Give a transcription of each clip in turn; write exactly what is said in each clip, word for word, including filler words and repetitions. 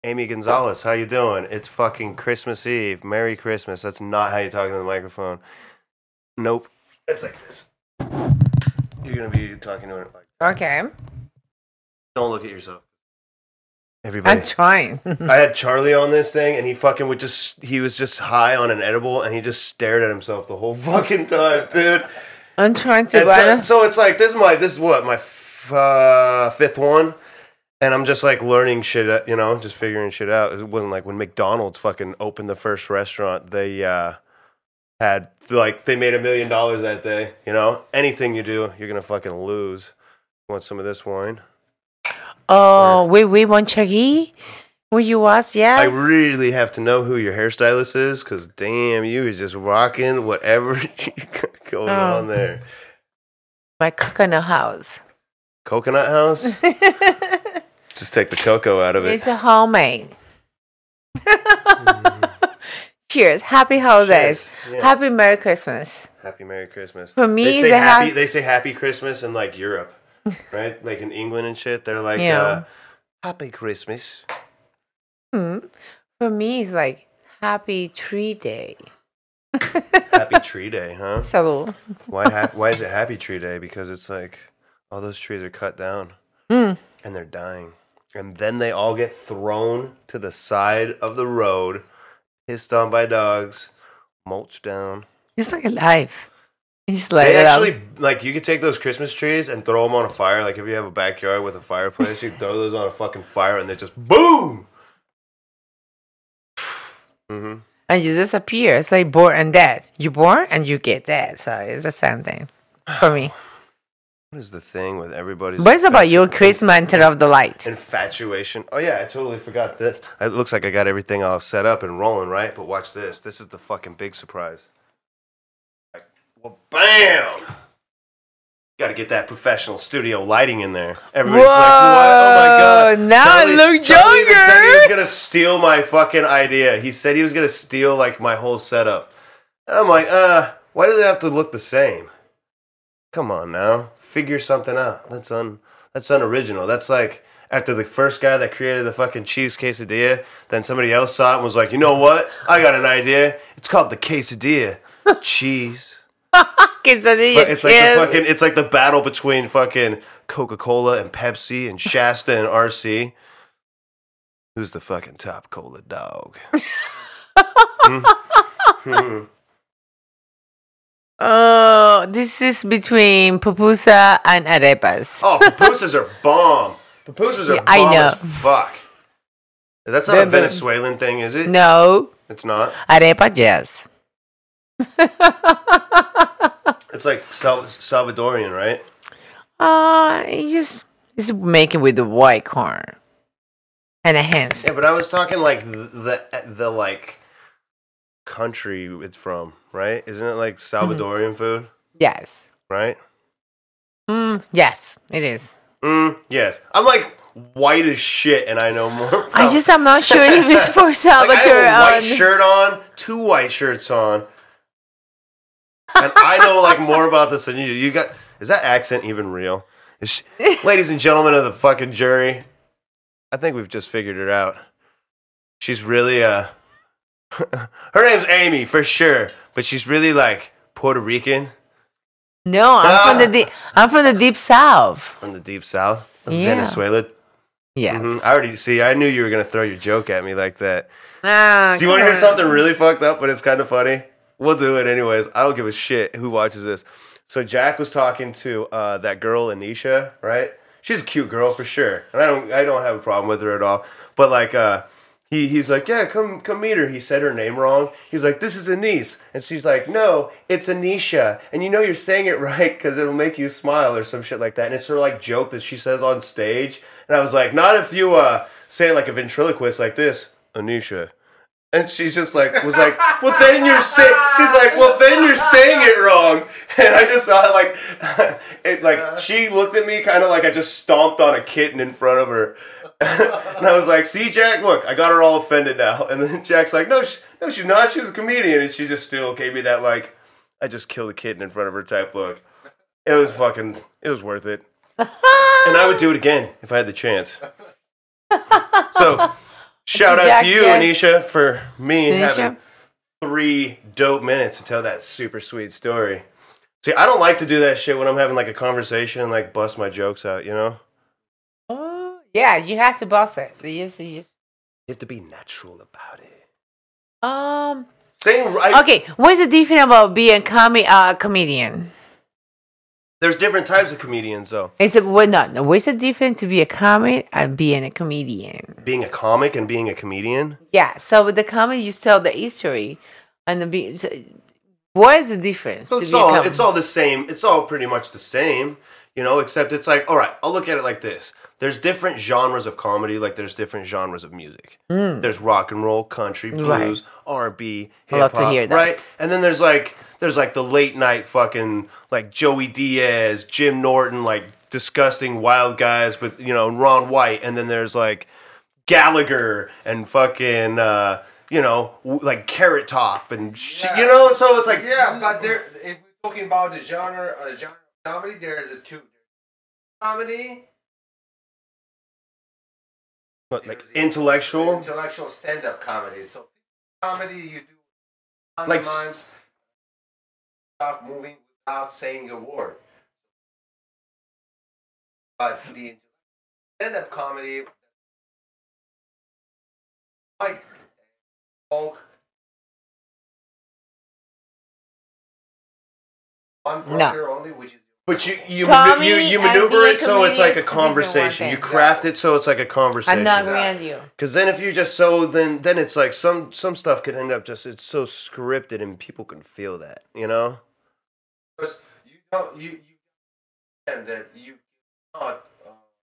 Amy Gonzalez, how you doing? It's fucking Christmas Eve. Merry Christmas. That's not how you talk into the microphone. Nope. It's like this. You're gonna be talking to it like. Okay. Don't look at yourself. Everybody. I'm trying. I had Charlie on this thing, and he fucking would just. He was just high on an edible, and he just stared at himself the whole fucking time, dude. I'm trying to. And so, so it's like this is my this is what my f- uh, fifth one. And I'm just like learning shit, you know, just figuring shit out. It wasn't like when McDonald's fucking opened the first restaurant, they uh, had like they made a million dollars that day. You know, anything you do, you're gonna fucking lose. You want some of this wine? Oh, we we want Chucky. Will you was yes? I really have to know who your hairstylist is, because damn, you is just rocking whatever you got going oh. on there. My coconut house. Coconut house. Just take the cocoa out of it. It's a homemade. mm. Cheers. Happy holidays. Yeah. Happy Merry Christmas. Happy Merry Christmas. For me, they say it's happy. Ha- they say Happy Christmas in like Europe, right? Like in England and shit. They're like, yeah. uh, Happy Christmas. Hmm. For me, it's like Happy Tree Day. Happy Tree Day, huh? Salud. Why? Ha- why is it Happy Tree Day? Because it's like all those trees are cut down mm. and they're dying. And then they all get thrown to the side of the road, pissed on by dogs, mulched down. It's like alive. It's like they actually like you could take those Christmas trees and throw them on a fire. Like if you have a backyard with a fireplace, you throw those on a fucking fire and they just boom. Mm-hmm. And you disappear. It's like born and dead. You born and you get dead. So it's the same thing for me. What is the thing with everybody's... What is about your Christmas instead of the light? Infatuation. Oh, yeah, I totally forgot this. It looks like I got everything all set up and rolling, right? But watch this. This is the fucking big surprise. Like, well, bam! Got to get that professional studio lighting in there. Everybody's Whoa, like, what? Oh, my God. Now Charlie, I look Charlie younger. even said he was going to steal my fucking idea. He said he was going to steal, like, my whole setup. And I'm like, uh, why do they have to look the same? Come on now. Figure something out. That's un that's unoriginal. That's like after the first guy that created the fucking cheese quesadilla, then somebody else saw it and was like, you know what? I got an idea. It's called the quesadilla. Cheese. Quesadilla It's like the fucking it's like the battle between fucking Coca-Cola and Pepsi and Shasta and R C. Who's the fucking top cola dog? hmm? Hmm. Oh, this is between pupusa and arepas. Oh, pupusas are bomb. Pupusas are Yeah, bomb I know. as fuck. That's not The- a the- Venezuelan thing, is it? No. It's not? Arepa, yes. It's like Sal- Salvadorian, right? Uh, you just, just make it with the white corn. And a hands. Yeah, but I was talking like the, the, the like, country it's from, right? Isn't it like Salvadorian mm-hmm. food? Yes. Right? Mm, yes, it is. Mm, yes. I'm like white as shit and I know more about I just am not sure if it's for Salvador. Like I have a white shirt on, two white shirts on. And I know like more about this than you do. You got is that accent even real? Is she, ladies and gentlemen of the fucking jury, I think we've just figured it out. She's really uh her name's Amy for sure, but she's really like Puerto Rican. No, I'm ah. from the deep. I'm from the deep south. From the deep south, yeah. Venezuela. Yes. Mm-hmm. I already see. I knew you were gonna throw your joke at me like that. Ah, do you want to hear something really fucked up, but it's kind of funny? We'll do it anyways. I don't give a shit who watches this. So Jack was talking to uh, that girl Anisha, right? She's a cute girl for sure, and I don't. I don't have a problem with her at all. But like. Uh, He he's like, yeah, come come meet her. He said her name wrong. He's like, this is Anise. And she's like, no, it's Anisha. And you know you're saying it right because it'll make you smile or some shit like that. And it's her like joke that she says on stage. And I was like, not if you uh, say it like a ventriloquist like this, Anisha. And she's just like, was like, well then you're saying, she's like, well then you're saying it wrong. And I just saw it like, it like, she looked at me kind of like I just stomped on a kitten in front of her. And I was like, see, Jack, look, I got her all offended now. And then Jack's like, no, she, no, she's not. She's a comedian. And she just still gave me that, like, I just killed a kitten in front of her type look. It was fucking, it was worth it. And I would do it again if I had the chance. So, Shout To out Jack, to you, yes. Anisha, for me Anisha? having three dope minutes to tell that super sweet story. See, I don't like to do that shit when I'm having like a conversation and like bust my jokes out, you know? Oh, yeah, you have to boss it. You just, you just You have to be natural about it. um. Saying right. Okay, what's the difference about being a comi- uh, comedian? There's different types of comedians, though. Is it what not? No, what's the difference to be a comic and being a comedian? Being a comic and being a comedian. Yeah. So with the comic, you tell the history, and the be- so what is the difference? So to it's be a all comic? it's all the same. It's all pretty much the same, you know. Except it's like, all right, I'll look at it like this. There's different genres of comedy, like there's different genres of music. There's rock and roll, country, blues, R and B, I hip love to hop, hear that. right? And then there's like there's like the late night fucking like Joey Diaz, Jim Norton, like disgusting wild guys, but you know, and Ron White. And then there's like Gallagher and fucking uh, you know, w- like Carrot Top and shit, Yeah. you know. So it's like Yeah, but there, if we're talking about the genre, uh, genre of comedy, there is a two. Comedy, what, like there's the intellectual. intellectual stand-up comedy. So comedy, you do Like pantomimes, stuff moving without saying a word. But the stand-up comedy, like folk, one No. partner only, which is But you you Comedy manu- you, you and maneuver being it so it's like a comedian is two different conversation. You things. craft it so it's like a conversation. I'm not agreeing with you. Because then if you just so then then it's like some some stuff could end up just it's so scripted and people can feel that, you know. because you don't you you and that you cannot. Uh,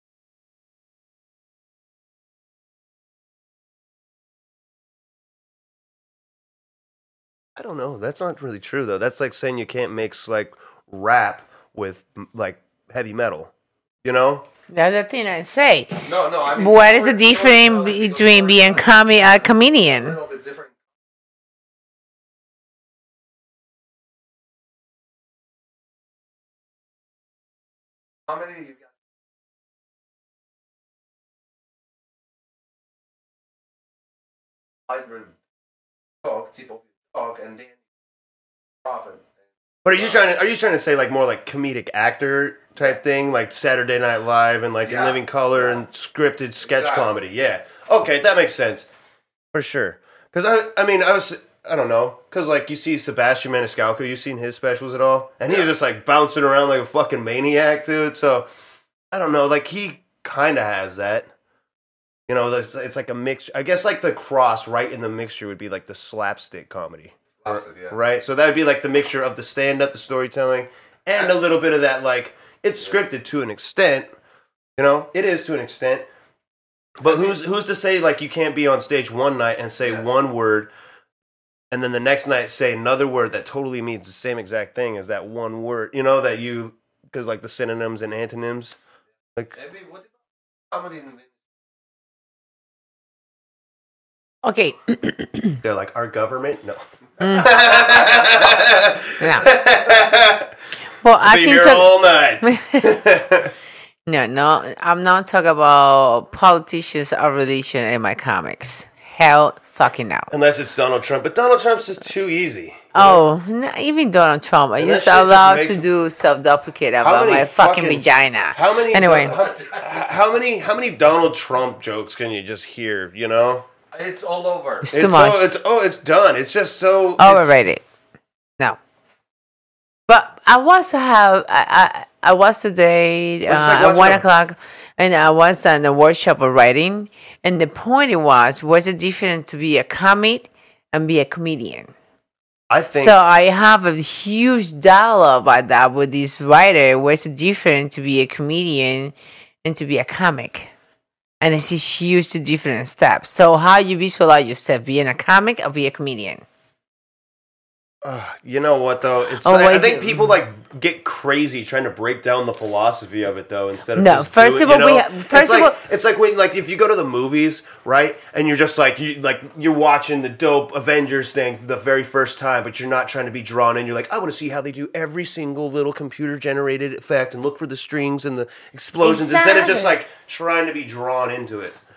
I don't know. That's not really true though. That's like saying you can't mix like rap with m- like heavy metal, you know. That's the thing I say. no, no. I mean, What is the story- difference storytelling, because between being storytelling comi- a is a comedian? little bit different. Comedy, you got iceberg talk, tip of your talk, and then profit. But are you trying to are you trying to say like more like comedic actor type thing, like Saturday Night Live and like In Yeah. Living Color Yeah. and scripted sketch Exactly. comedy? Yeah. Okay, that makes sense for sure. Because I I mean I was I don't know because like you see Sebastian Maniscalco, you seen his specials at all, and he was Yeah. just like bouncing around like a fucking maniac, dude. So I don't know, like he kind of has that. You know, it's, it's like a mix. I guess like the cross right in the mixture would be like the slapstick comedy. Slapstick, yeah. Right? So that would be like the mixture of the stand up, the storytelling, and a little bit of that, like, it's scripted to an extent. You know? It is to an extent. But who's who's to say, like, you can't be on stage one night and say Yeah. one word, and then the next night say another word that totally means the same exact thing as that one word? You know, that you, because, like, the synonyms and antonyms. Like, Maybe what about comedy in Okay. they're like, our government? No. Yeah. Well, I Be can here talk. all night. No, no, I'm not talking about politicians or religion in my comics. Hell, fucking no. Unless it's Donald Trump. But Donald Trump's just too easy. Oh, no, even Donald Trump. I And that used shit to just allowed makes- to do self-deprecate How about many my fucking, fucking- vagina. How many? Anyway. how, how many? How many Donald Trump jokes can you just hear? You know, It's all over. It's too much. So, it's oh, it's done. It's just so it's- Overrated. No. But I was to have I I, I was today uh, Well, it's like at watching one a- o'clock, and I was on the workshop of writing, and the point it was was it different to be a comic and be a comedian. I think. So I have a huge dialogue about that with this writer. What's it different to be a comedian and to be a comic? And it's a huge two different steps. So how you visualize yourself being a comic or be a comedian? Ugh, you know what though? It's Oh, like, I is think it- people like get crazy trying to break down the philosophy of it though instead of No, just first do it, of all, you we know? ha- first it's of like, all- it's like when like if you go to the movies, right, and you're just like you like you're watching the dope Avengers thing for the very first time, but you're not trying to be drawn in. You're like, I want to see how they do every single little computer generated effect and look for the strings and the explosions instead of just Exactly. like trying to be drawn into it.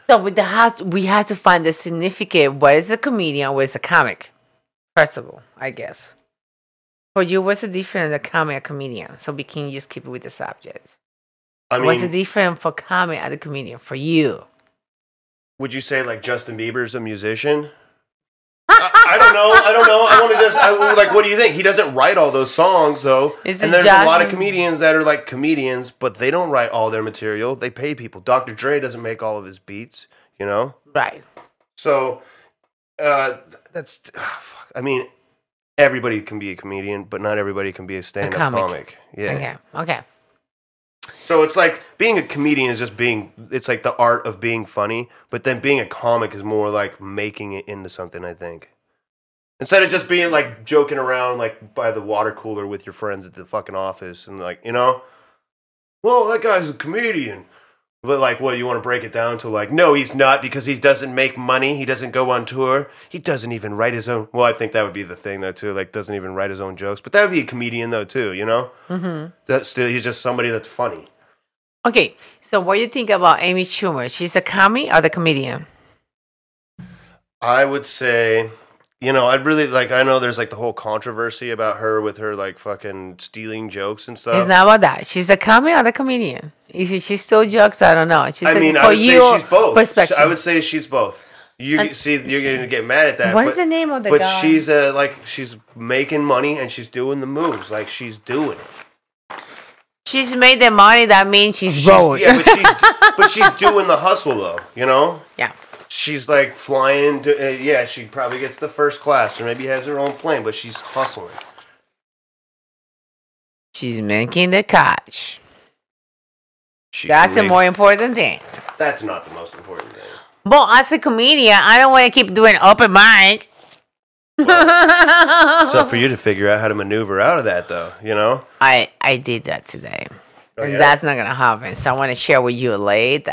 So with the house, we have to find the significant. What is a comedian? What is a comic? First of all, I guess. For you, what's the difference of a comic and a comedian? So we can just keep it with the subject. I mean, what's the difference for comic and a comedian for you? would you say like Justin Bieber's a musician? I, I don't know. I don't know. I want to just I, like. What do you think? He doesn't write all those songs though. Is and it there's a lot of Justin- comedians that are like comedians, but they don't write all their material. They pay people. Doctor Dre doesn't make all of his beats. You know. Right. So, uh, that's. Oh, fuck. I mean, everybody can be a comedian, but not everybody can be a stand-up comic. comic. Yeah. Okay. Okay. So it's like being a comedian is just being. It's like the art of being funny, but then being a comic is more like making it into something. I think. Instead of just being like joking around like by the water cooler with your friends at the fucking office and like, you know, well, that guy's a comedian. But like, what, you want to break it down to like, no, he's not because he doesn't make money. He doesn't go on tour. He doesn't even write his own. Well, I think that would be the thing though too. Like, doesn't even write his own jokes. But that would be a comedian though too, you know? Mm-hmm. That's still, he's just somebody that's funny. Okay. So what do you think about Amy Schumer? She's a comic or the comedian? I would say, you know, I'd really like, I know there's like the whole controversy about her with her like fucking stealing jokes and stuff. It's not about that. She's a comic or the comedian? If she, she still jokes, I don't know. She's I like, mean, for I would say your she's both. perspective. I would say she's both. You And- see, you're gonna get mad at that. What but, is the name of the But guy? she's uh, like, she's making money and she's doing the moves. Like she's doing it. She's made the money. That means she's, She's- broke. Yeah, but she's but she's doing the hustle though. You know. Yeah. She's like flying. To, uh, yeah, she probably gets the first class or maybe has her own plane, but she's hustling. She's making the cash. She That's can the make- more important thing. That's not the most important thing. But as a comedian, I don't want to keep doing open mic. It's up for you to figure out how to maneuver out of that, though. You know. I I did that today. Oh, And yeah? that's not gonna happen. So I want to share with you later.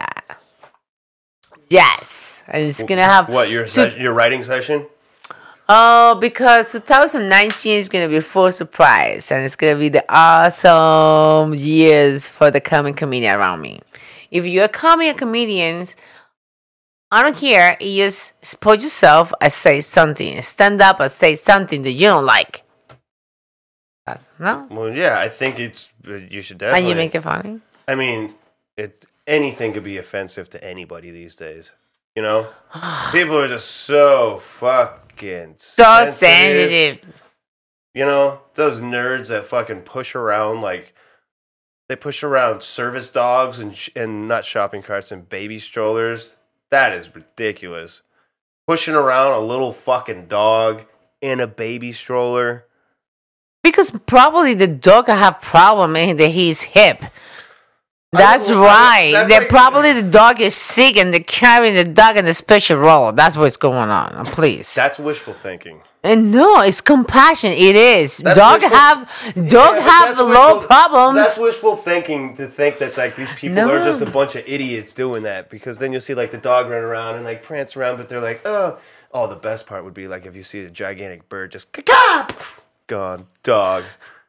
Yes, and it's gonna have What your So- ses- your writing session? Oh, because twenty nineteen is gonna be full surprise, and it's gonna be the awesome years for the coming comedian around me. If you're a coming comedians, I don't care. You just support yourself and say something. Stand up and say something that you don't like. That's, no, Well, yeah, I think it's uh, you should and definitely. you make it funny. I mean, it anything could be offensive to anybody these days. You know, people are just so fucking So sensitive. sensitive. You know, those nerds that fucking push around like they push around service dogs and sh- and not shopping carts and baby strollers. That is ridiculous. Pushing around a little fucking dog in a baby stroller. Because probably the dog have problem and that he's hip. That's I- I- right. that's They like- probably the dog is sick and they're carrying the dog in the special role. That's what's going on. Uh, Please. That's wishful thinking. And no, it's compassion. It is. That's dog wishful- have dog Yeah, but have that's low wishful- problems. That's wishful thinking to think that like these people No. are just a bunch of idiots doing that because then you'll see like the dog run around and like prance around, but they're like, oh, oh. The best part would be like if you see a gigantic bird just caw gone dog,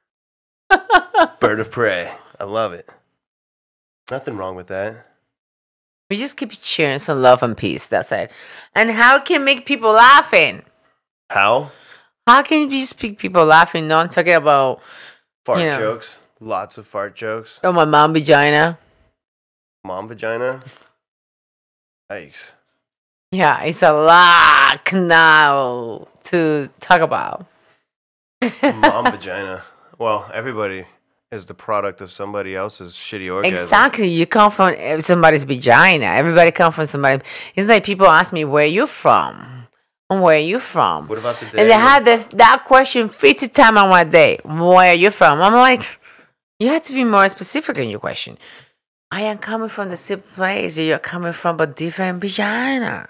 bird of prey. I love it. Nothing wrong with that. We just keep sharing some love and peace. That's it. And how can make people laughing? How? How can you just make people laughing? No, I'm talking about Fart You know. jokes. Lots of fart jokes. oh my mom vagina. Mom vagina. Yikes. Yeah, it's a lot now to talk about. Mom vagina. Well, everybody is the product of somebody else's shitty orgasm. Exactly. You come from somebody's vagina. Everybody come from somebody. It's like people ask me, where you from? And where you from? What about the day? And they had the, that question fifty times on one day. Where you from? I'm like, you have to be more specific in your question. I am coming from the same place. You're coming from a different vagina.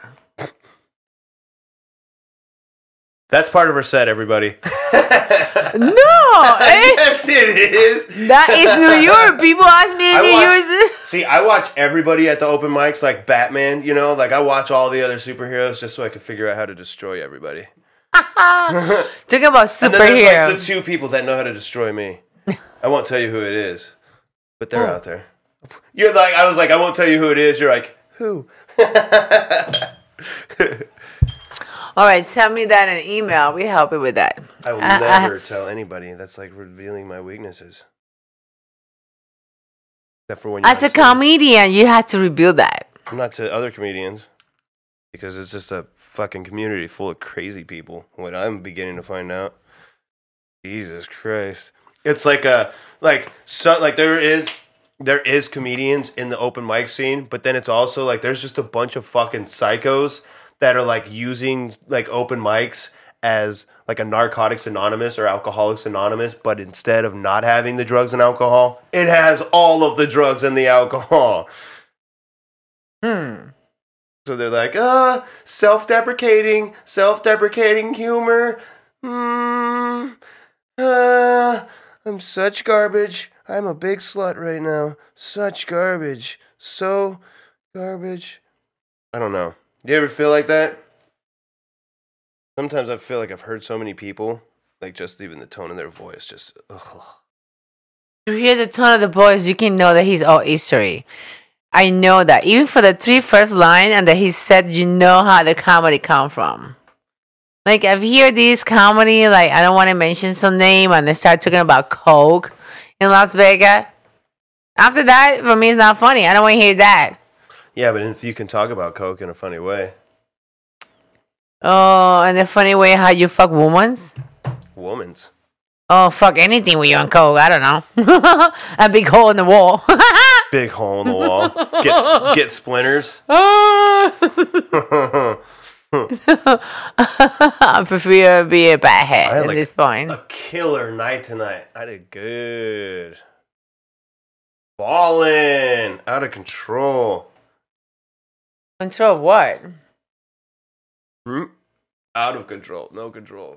That's part of her set, everybody. No! eh? Yes, it is. That is New York. People ask me in I New watch- York. See, I watch everybody at the open mics like Batman, you know? Like, I watch all the other superheroes just so I can figure out how to destroy everybody. Talk about And then there's superhero. like the two people that know how to destroy me. I won't tell you who it is, but they're Oh. out there. You're like, I was like, I won't tell you who it is. You're like, who? All right, send me that in an email. We help you with that. I will I- never I- tell anybody. That's like revealing my weaknesses. Except for when you As a like say- comedian, you have to reveal that. not to other comedians, because it's just a fucking community full of crazy people. What I'm beginning to find out. Jesus Christ. It's like a like so like there is there is comedians in the open mic scene, but then it's also like there's just a bunch of fucking psychos that are like using like open mics as like a Narcotics Anonymous or Alcoholics Anonymous, but instead of not having the drugs and alcohol, it has all of the drugs and the alcohol. Hmm. So they're like, ah, self-deprecating, self-deprecating humor. Hmm. Uh, I'm such garbage. I'm a big slut right now. Such garbage. So garbage. I don't know. Do you ever feel like that? Sometimes I feel like I've heard so many people, like just even the tone of their voice, just ugh. To hear the tone of the voice, you can know that he's all history. I know that. Even for the three first line and that he said, you know how the comedy come from. Like, I've heard this comedy, like, I don't want to mention some name, and they start talking about Coke in Las Vegas. After that, for me, it's not funny. I don't want to hear that. Yeah, but if you can talk about coke in a funny way, Oh, and the funny way how you fuck women's. woman's. Oh, fuck anything with you on Coke. I don't know. A big hole in the wall. Big hole in the wall. Get s- get splinters. I prefer to be a bad I head had at like this point. a killer night tonight. I did good. Ballin'. Out of control. Control what? Hmm? Out of control. No control.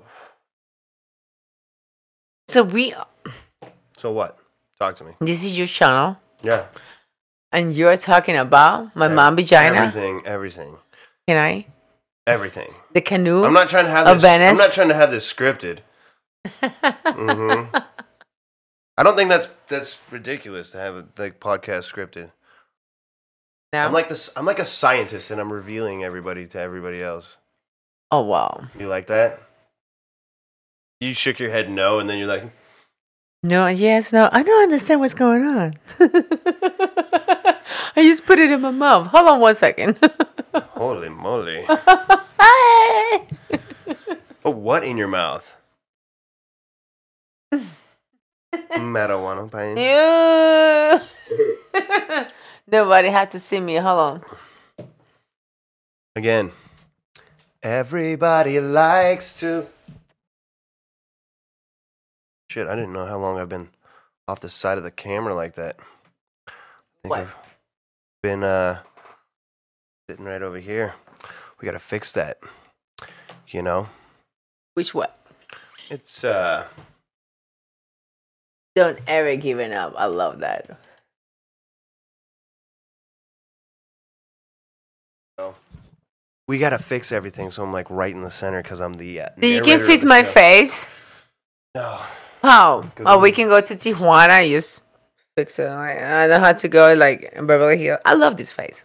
So we, So what? Talk to me. this is your channel, Yeah. and you're talking about my Ev- mom vagina. Everything. Everything. Can I? Everything. The canoe. I'm not trying to have Of this. I'm Venice? not trying to have this scripted. hmm I don't think that's that's ridiculous to have a like podcast scripted. No? I'm like this. I'm like a scientist, and I'm revealing everybody to everybody else. Oh wow. You like that? You shook your head no, and then you're like, No. Yes. No. I don't understand what's going on. I just put it in my mouth. Hold on one second. "Holy moly!" Hey! Oh, what in your mouth? Marijuana pain. You. Nobody had to see me. Hold on. Again. Everybody likes to. Shit, I didn't know how long I've been off the side of the camera like that. I think What? I've been uh sitting right over here. We gotta fix that. You know? Which what? It's uh Don't ever give it up. I love that. we gotta fix everything, so I'm like right in the center because I'm the uh, You narrator can of fix the my show. face. No. How? 'Cause Oh, I'm- we can go to Tijuana. You just fix it. I, I know how to go like in Beverly Hills. I love this face.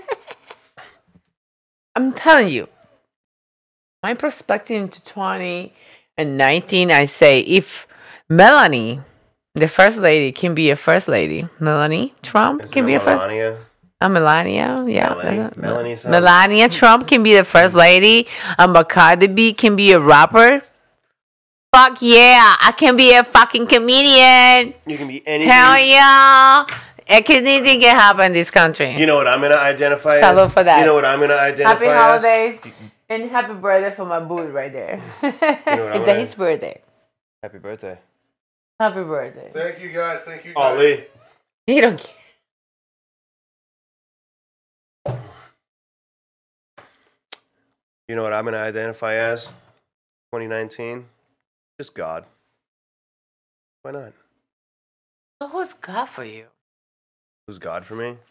I'm telling you, my perspective into twenty and nineteen, I say if Melanie, the first lady, can be a first lady, Melanie Trump Is can it be a first. Melania? Uh, Melania, yeah. Melanie? that's it. Melanie sounds- Melania Trump can be the first lady. Um, Cardi B can be a rapper. Fuck yeah, I can be a fucking comedian. You can be anything. Hell yeah. Anything can happen in this country. You know what I'm gonna identify as? Salute for that. You know what I'm gonna identify Happy as? holidays and happy birthday for my boo right there. what Is I'm that gonna- his birthday? Happy birthday. Happy birthday. Thank you guys. Thank you guys. Ollie. You don't care. You know what I'm gonna identify as? twenty nineteen? Just God. Why not? So who's God for you? Who's God for me?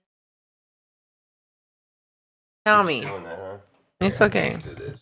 Tell Just me. Doing that, huh? It's Yeah, okay. let's do this.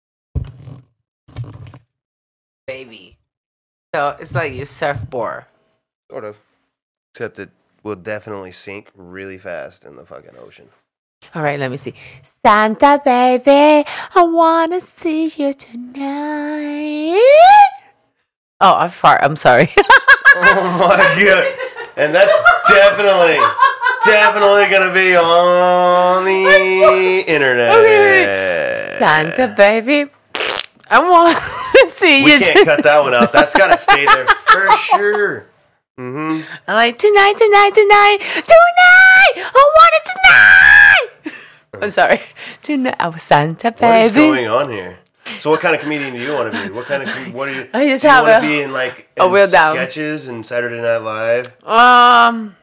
Baby. So it's like your surfboard. Sort of. Except it will definitely sink really fast in the fucking ocean. All right, let me see. Santa baby, I wanna see you tonight. Oh, I fart. I'm sorry. Oh my god. And that's definitely, definitely gonna be on the internet. Okay. Santa baby, I want to see We you can't cut that one out. That's gotta stay there for sure. Mm-hmm. I'm like, tonight, tonight, tonight, tonight. I want it tonight. I'm sorry. Tonight, oh, Santa baby. What is going on here? So, what kind of comedian do you want to be? What kind of com- what do you? I just do you have want a- to be in like a in wheel down. sketches and Saturday Night Live? Um,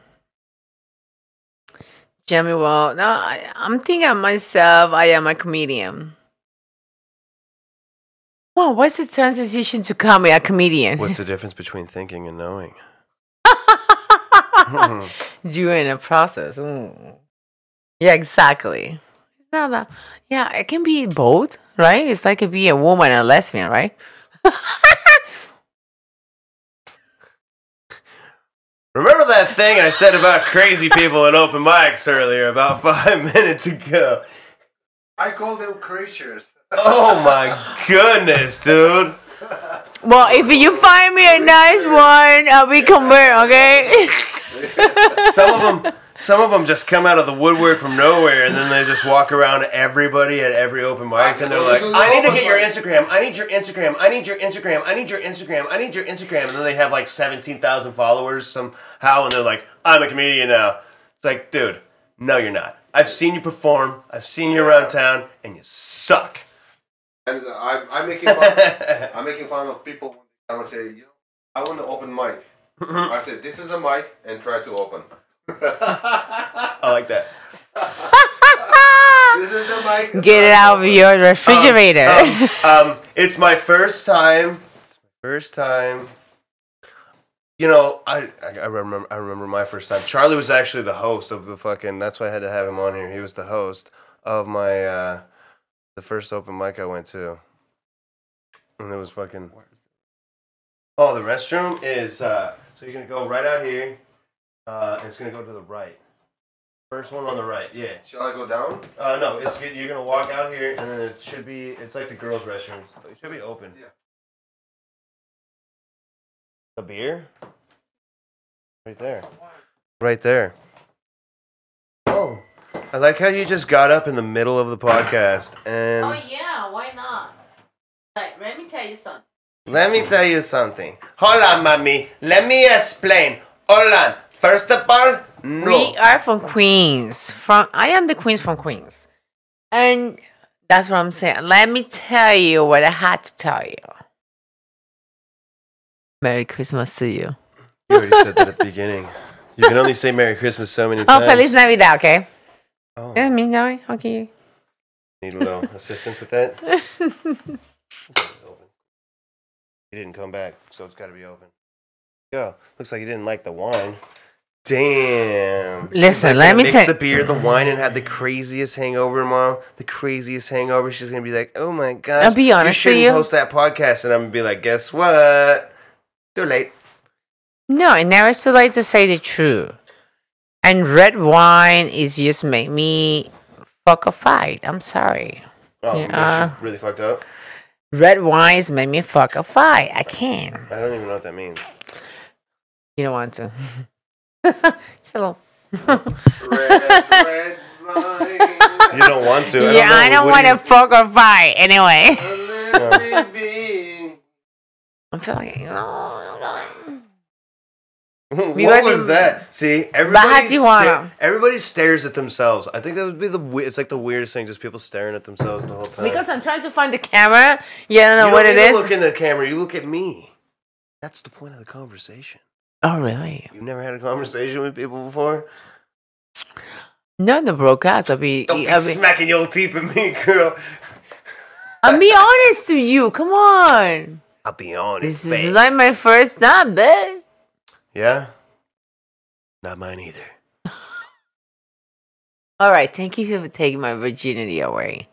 Jimmy, well, no, I, I'm thinking of myself. I am a comedian. Well, what's the transition to comedy? A comedian. What's the difference between thinking and knowing? During a process. Mm. Yeah, exactly. It's not that. Yeah, it can be both, right? It's like if you're a woman and a lesbian, right? Remember that thing I said about crazy people at open mics earlier about five minutes ago? I call them creatures. Oh my goodness, dude. Well, if you find me a nice one, I'll be convert, okay? Some of them, some of them just come out of the woodwork from nowhere, and then they just walk around everybody at every open mic, and they're like, "I need to get your Instagram. I need your Instagram. I need your Instagram. I need your Instagram. I need your Instagram." And then they have like seventeen thousand followers somehow, and they're like, "I'm a comedian now." It's like, dude, no, you're not. I've seen you perform. I've seen you around town, and you suck. And I'm, I'm making fun. I'm making fun of people when I would say, you know, I want to open mic. I said, this is a mic, and try to open. I like that. This is the mic. Get it out of your refrigerator. Um, um, um, it's my first time. It's my first time. You know, I, I I remember I remember my first time. Charlie was actually the host of the fucking. That's why I had to have him on here. He was the host of my uh, the first open mic I went to, and it was fucking. Oh, the restroom is. Uh, so you're gonna go right out here. Uh, and it's gonna go to the right. First one on the right. Yeah. Shall I go down? Uh, no, it's good. You're gonna walk out here, and then it should be. It's like the girls' restroom. It should be open. Yeah. A beer? Right there. Right there. Oh, I like how you just got up in the middle of the podcast, and Oh yeah, why not? Right, let me tell you something. let me tell you something. Hold on, mommy. Let me explain. Hold on. First of all, no. We are from Queens. From I am the Queens from Queens, and that's what I'm saying. Let me tell you what I had to tell you. Merry Christmas to you. You already said that at the beginning. You can only say Merry Christmas so many Oh, times. Feliz Navidad, okay? Oh, Eh, me no, okay. need a little assistance with that? He didn't come back, so it's got to be open. Yeah, looks like he didn't like the wine. Damn. Listen, He's, like, let gonna me mix tell- the beer, the wine, and have the craziest hangover tomorrow. The craziest hangover. She's gonna be like, "Oh my gosh." I'll be honest you with shouldn't you. post that podcast, and I'm gonna be like, "Guess what? Too late." No, it never too late to say the truth. And red wine is just make me fuck a fight. I'm sorry. Oh, Yeah. yeah. Really fucked up. Red wines make me fuck a fight. I can't. I don't even know what that means. You don't want to. Just a little. Red, red wine. You don't want to. I Yeah, I don't want to to. fuck or fight. Anyway. Let me be. I'm feeling. Oh, What We got was the- that? See, everybody, Baja Tijuana. sta- everybody stares at themselves. I think that would be the. we- It's like the weirdest thing, just people staring at themselves the whole time. because I'm trying to find the camera. You don't know you what don't it need to is. look in the camera. You look at me. That's the point of the conversation. Oh, really? You've never had a conversation with people before. No, in the broadcast. I'll be. Don't be I'll be, smacking your teeth at me, girl. I'll be honest to you. Come on. I'll be honest. This is babe. like my first time, babe. Yeah. Not mine either. All right. Thank you for taking my virginity away.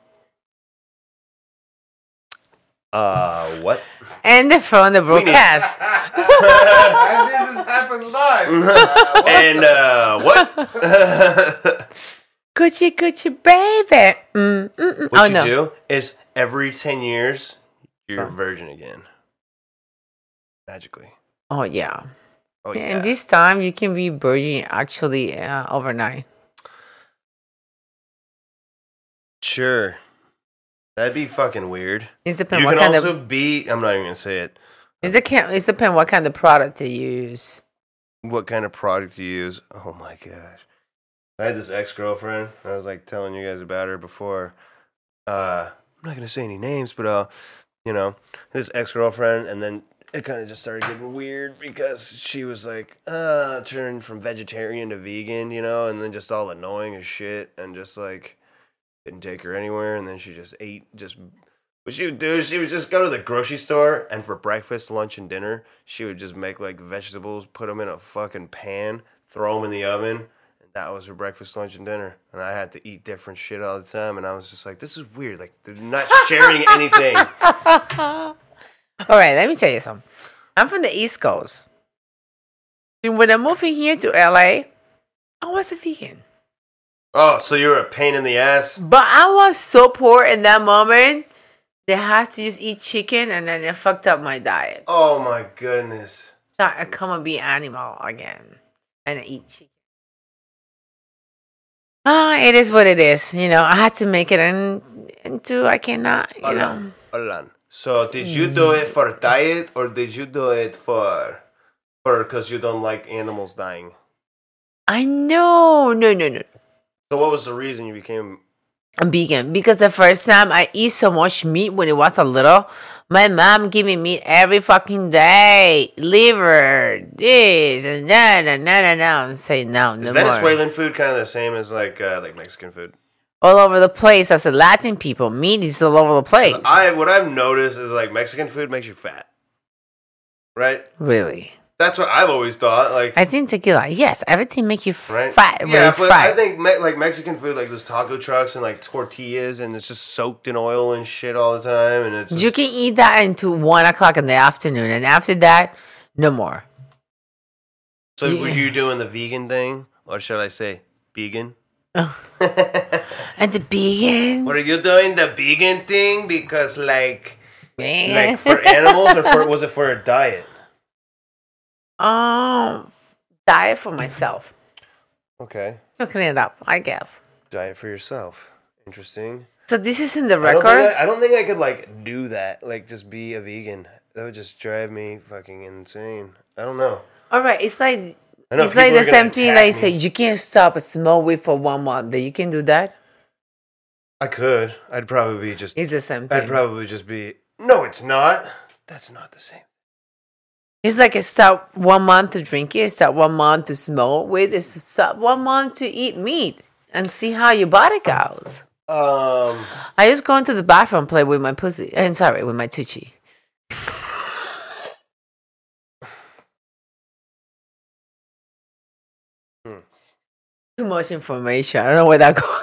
Uh, what? And from the broadcast. And this has happened live. Uh, what? And uh, what? Coochie coochie baby. Mm, mm, mm. What Oh you no. do is every ten years, you're a virgin again. Magically. Oh yeah. Oh, yeah. And this time you can be virgin actually uh, overnight. Sure. That'd be fucking weird. It's depend You what can kind also of. be. I'm not even gonna say it. It's the can. It's depend what kind of product you use. What kind of product you use? Oh my gosh. I had this ex girlfriend. I was like telling you guys about her before. Uh, I'm not gonna say any names, but uh, you know, this ex girlfriend, and then it kind of just started getting weird because she was like, uh, turned from vegetarian to vegan, you know, and then just all annoying as shit, and just like didn't take her anywhere, and then she just ate just. What she would do is she would just go to the grocery store, and for breakfast, lunch, and dinner, she would just make like vegetables, put them in a fucking pan, throw them in the oven, and that was her breakfast, lunch, and dinner. And I had to eat different shit all the time, and I was just like, this is weird. Like, they're not sharing anything. All right, let me tell you something. I'm from the East Coast. And when I moved in here to L A, I was a vegan. Oh, so you were a pain in the ass? But I was so poor in that moment. They had to just eat chicken, and then it fucked up my diet. Oh my goodness. So I come and be animal again, and I eat chicken. Ah, it is what it is. You know, I had to make it in, into I cannot. You Hold know, on, hold on. So did you do it for diet, or did you do it for, for because you don't like animals dying? I know, no, no, no. So what was the reason you became? I'm vegan because the first time I eat so much meat when it was a little, my mom gave me meat every fucking day, liver, this and that, and that, and that. I'm saying no, no Is more. Venezuelan food kind of the same as like uh, like Mexican food? All over the place. As a Latin people, meat is all over the place. I what I've noticed is like Mexican food makes you fat, right? Really? That's what I've always thought. Like, I think tequila. Yes, everything make you right? fat when Yeah, it's but fried. I think me- like Mexican food, like those taco trucks and like tortillas, and it's just soaked in oil and shit all the time, and it's just, You can eat that until one o'clock in the afternoon, and after that, no more. so. yeah. Were you doing the vegan thing, or should I say vegan? And the vegan, What are you doing the vegan thing? Because like, man. like for animals, or for was it for a diet? um, diet for myself. Okay, Looking it up, I guess. diet for yourself. Interesting. So this is in the I don't, record. think I, I don't think I could like do that. Like just be a vegan. That would just drive me fucking insane. I don't know. All right, it's like I know it's like people the are gonna same thing. attack Like me. say you can't stop smoke weed for one month. You can do that. I could. I'd probably just. It's the same thing. I'd probably just be. No, it's not. That's not the same. It's like a stop one month to drink it, stop one month to smoke weed, it's stop one month to eat meat and see how your body goes. Um. I just go into the bathroom and play with my pussy. I'm sorry, with my tucci. Hmm. Too much information. I don't know where that goes.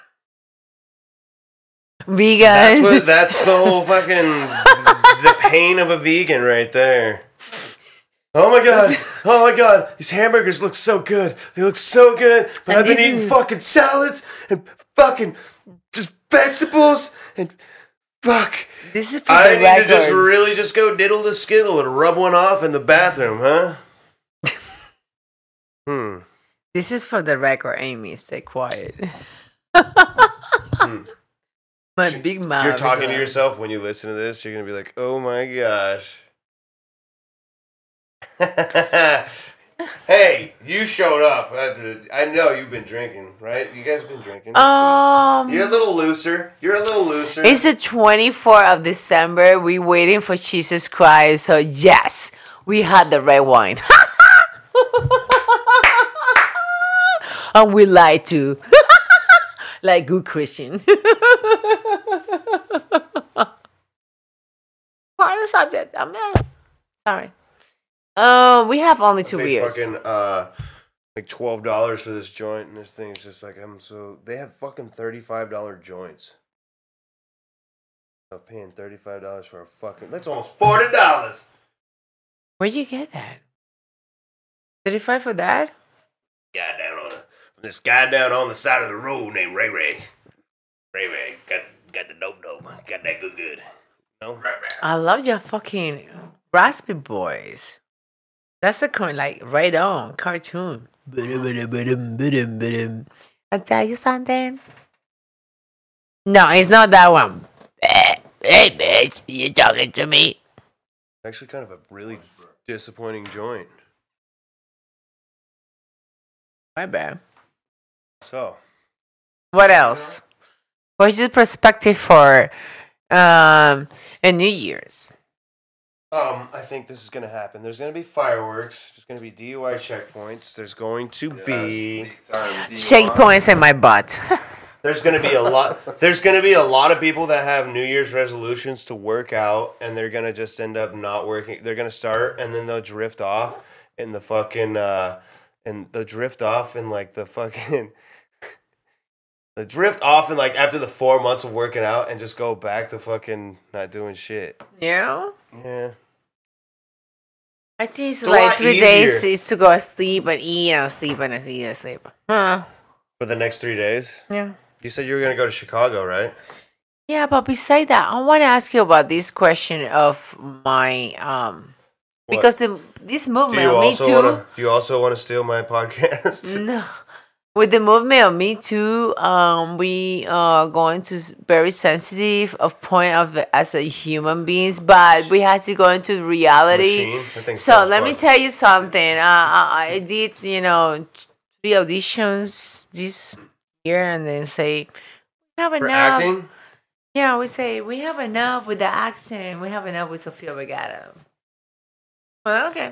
Vegan. That's what. That's the whole fucking the pain of a vegan right there. Oh my god! Oh my god! These hamburgers look so good. They look so good. But And I've been this eating is- fucking salads and fucking just vegetables and fuck. This is for I the need records. to just really just go diddle the skittle and rub one off in the bathroom, huh? hmm. This is for the record, Amy. Stay quiet. My big mouth. You're is talking to on. yourself when you listen to this. You're gonna be like, "Oh my gosh." Hey, you showed up. I know you've been drinking, right? You guys been drinking. Um, You're a little looser. You're a little looser. it's the twenty-fourth of December. We're waiting for Jesus Christ. So, yes, we had the red wine. And we lied too. Like good Christian. Part of the subject. I'm not. Sorry. Oh, we have only two Paid beers. fucking uh, like twelve dollars for this joint, and this thing is just like I'm so. They have fucking thirty-five dollar joints. I'm paying thirty-five dollars for a fucking. That's almost forty dollars. Where'd you get that? thirty-five for that? Goddamn on it. This guy down on the side of the road named Ray Ray. Ray Ray got got the dope dope. Got that good good. No? I love your fucking Raspy Boys. That's a kind like right on cartoon. I'll tell you something. No, it's not that one. Hey, bitch, you talking to me? Actually, kind of a really disappointing joint. My bad. So, what else? What's your perspective for um a New Year's? Um, I think this is gonna happen. There's gonna be fireworks. There's gonna be D U I checkpoints. There's going to be shake points in my butt. There's gonna be a lot. There's gonna be a lot of people that have New Year's resolutions to work out, and they're gonna just end up not working. They're gonna start, and then they'll drift off in the fucking, uh, and they'll drift off in like the fucking. They drift off in like after the four months of working out and just go back to fucking not doing shit. Yeah. Yeah. I think it's, It's a like lot three easier. days is to go sleep and eat and sleep and eat and sleep. Huh. For the next three days? Yeah. You said you were going to go to Chicago, right? Yeah, but beside that, I want to ask you about this question of my um What? because the, this Do movement you of Me also Too. want to? Do you also want to steal my podcast? No. With the movement of Me Too, um, we are going to s- very sensitive of point of as a human beings, but we had to go into reality. Machine? I think So so, let me fuck. tell you something. Uh, I, I did, you know, three auditions this year, and then say we have For enough. acting? Yeah, we say we have enough with the accent. We have enough with Sofia Vergara. Well, okay.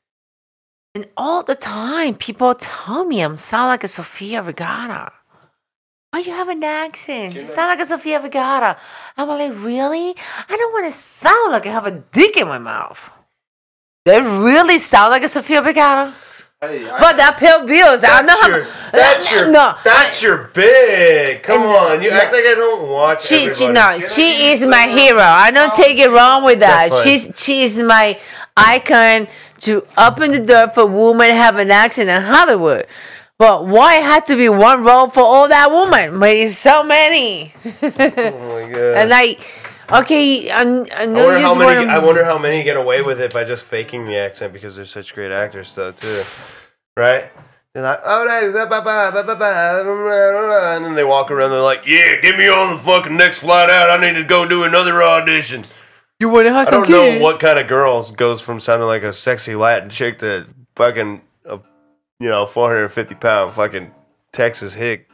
And all the time, people tell me I'm sound like a Sofia Vergara. Why you have an accent? You sound like a Sofia Vergara. I'm like, really? I don't want to sound like I have a dick in my mouth. They really sound like a Sofia Vergara. Hey, I, But that pale bills, I know That's how. your, that's your, no, that's your big. Come And, on, you no. act like I don't watch She, she, everybody. no, she is my hero. I don't take it wrong with that. That's fine. She's, she is my icon to open the door for women to have an accent in Hollywood. But why it had to be one role for all that woman? But it's so many. Oh my god. And like, okay, I, I know I wonder, you how just many, want I wonder how many get away with it by just faking the accent because they're such great actors, though, too. Right? They're like, oh, no, ba, ba, ba, ba, ba, ba, and then they walk around, they're like, yeah, get me on the fucking next flight out. I need to go do another audition. You want to have I some don't know kids? what kind of girl goes from sounding like a sexy Latin chick to fucking, uh, you know, four hundred fifty pound fucking Texas hick.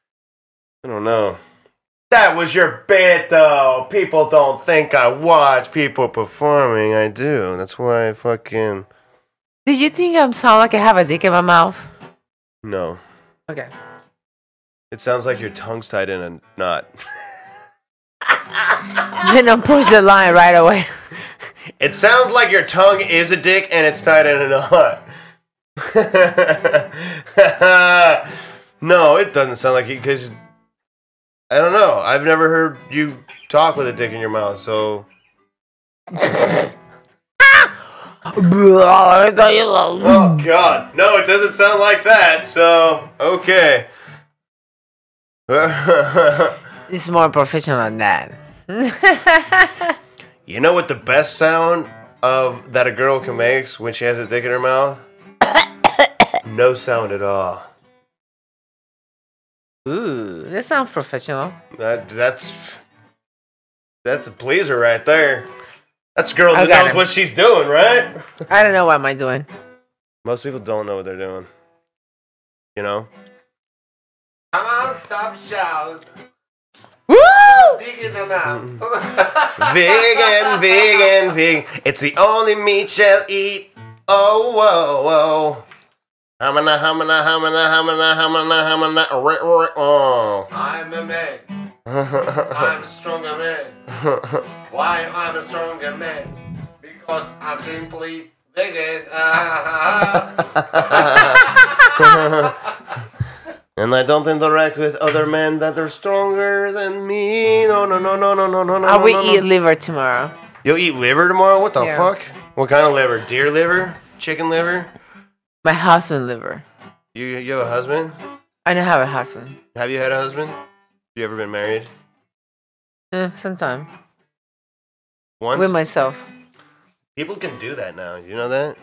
I don't know. That was your bit, though. People don't think I watch people performing. I do. That's why I fucking. Did you think I'm sound like I have a dick in my mouth? No. Okay. It sounds like your tongue's tied in a knot. Then I'm push the line right away. It sounds like your tongue is a dick and it's tied in a knot. No, it doesn't sound like you, because I don't know. I've never heard you talk with a dick in your mouth, so. Oh, God. No, it doesn't sound like that, so. Okay. It's more professional than that. You know what the best sound of that a girl can make when she has a dick in her mouth? No sound at all. Ooh, that sounds professional. That that's that's a pleaser right there. That's a girl I that got knows him. what she's doing, right? I don't know what am I doing. Most people don't know what they're doing. You know? come on, stop shout. Woo! Dig in the mouth. Vegan, vegan, vegan. It's the only meat she'll eat. Oh, whoa, whoa. Hamana, hamana, hamana, hamana, hamana, hamana, re, re, oh. I'm a man. I'm a stronger man. Why I'm a stronger man? Because I'm simply vegan. And I don't interact with other men that are stronger than me. No, no, no, no, no, no, no, no. I will no, no. eat liver tomorrow. You'll eat liver tomorrow? What the Yeah. fuck? What kind of liver? Deer liver? Chicken liver? My husband liver. You you have a husband? I don't have a husband. Have you had a husband? You ever been married? Eh, sometime. Once? With myself. People can do that now. You know that?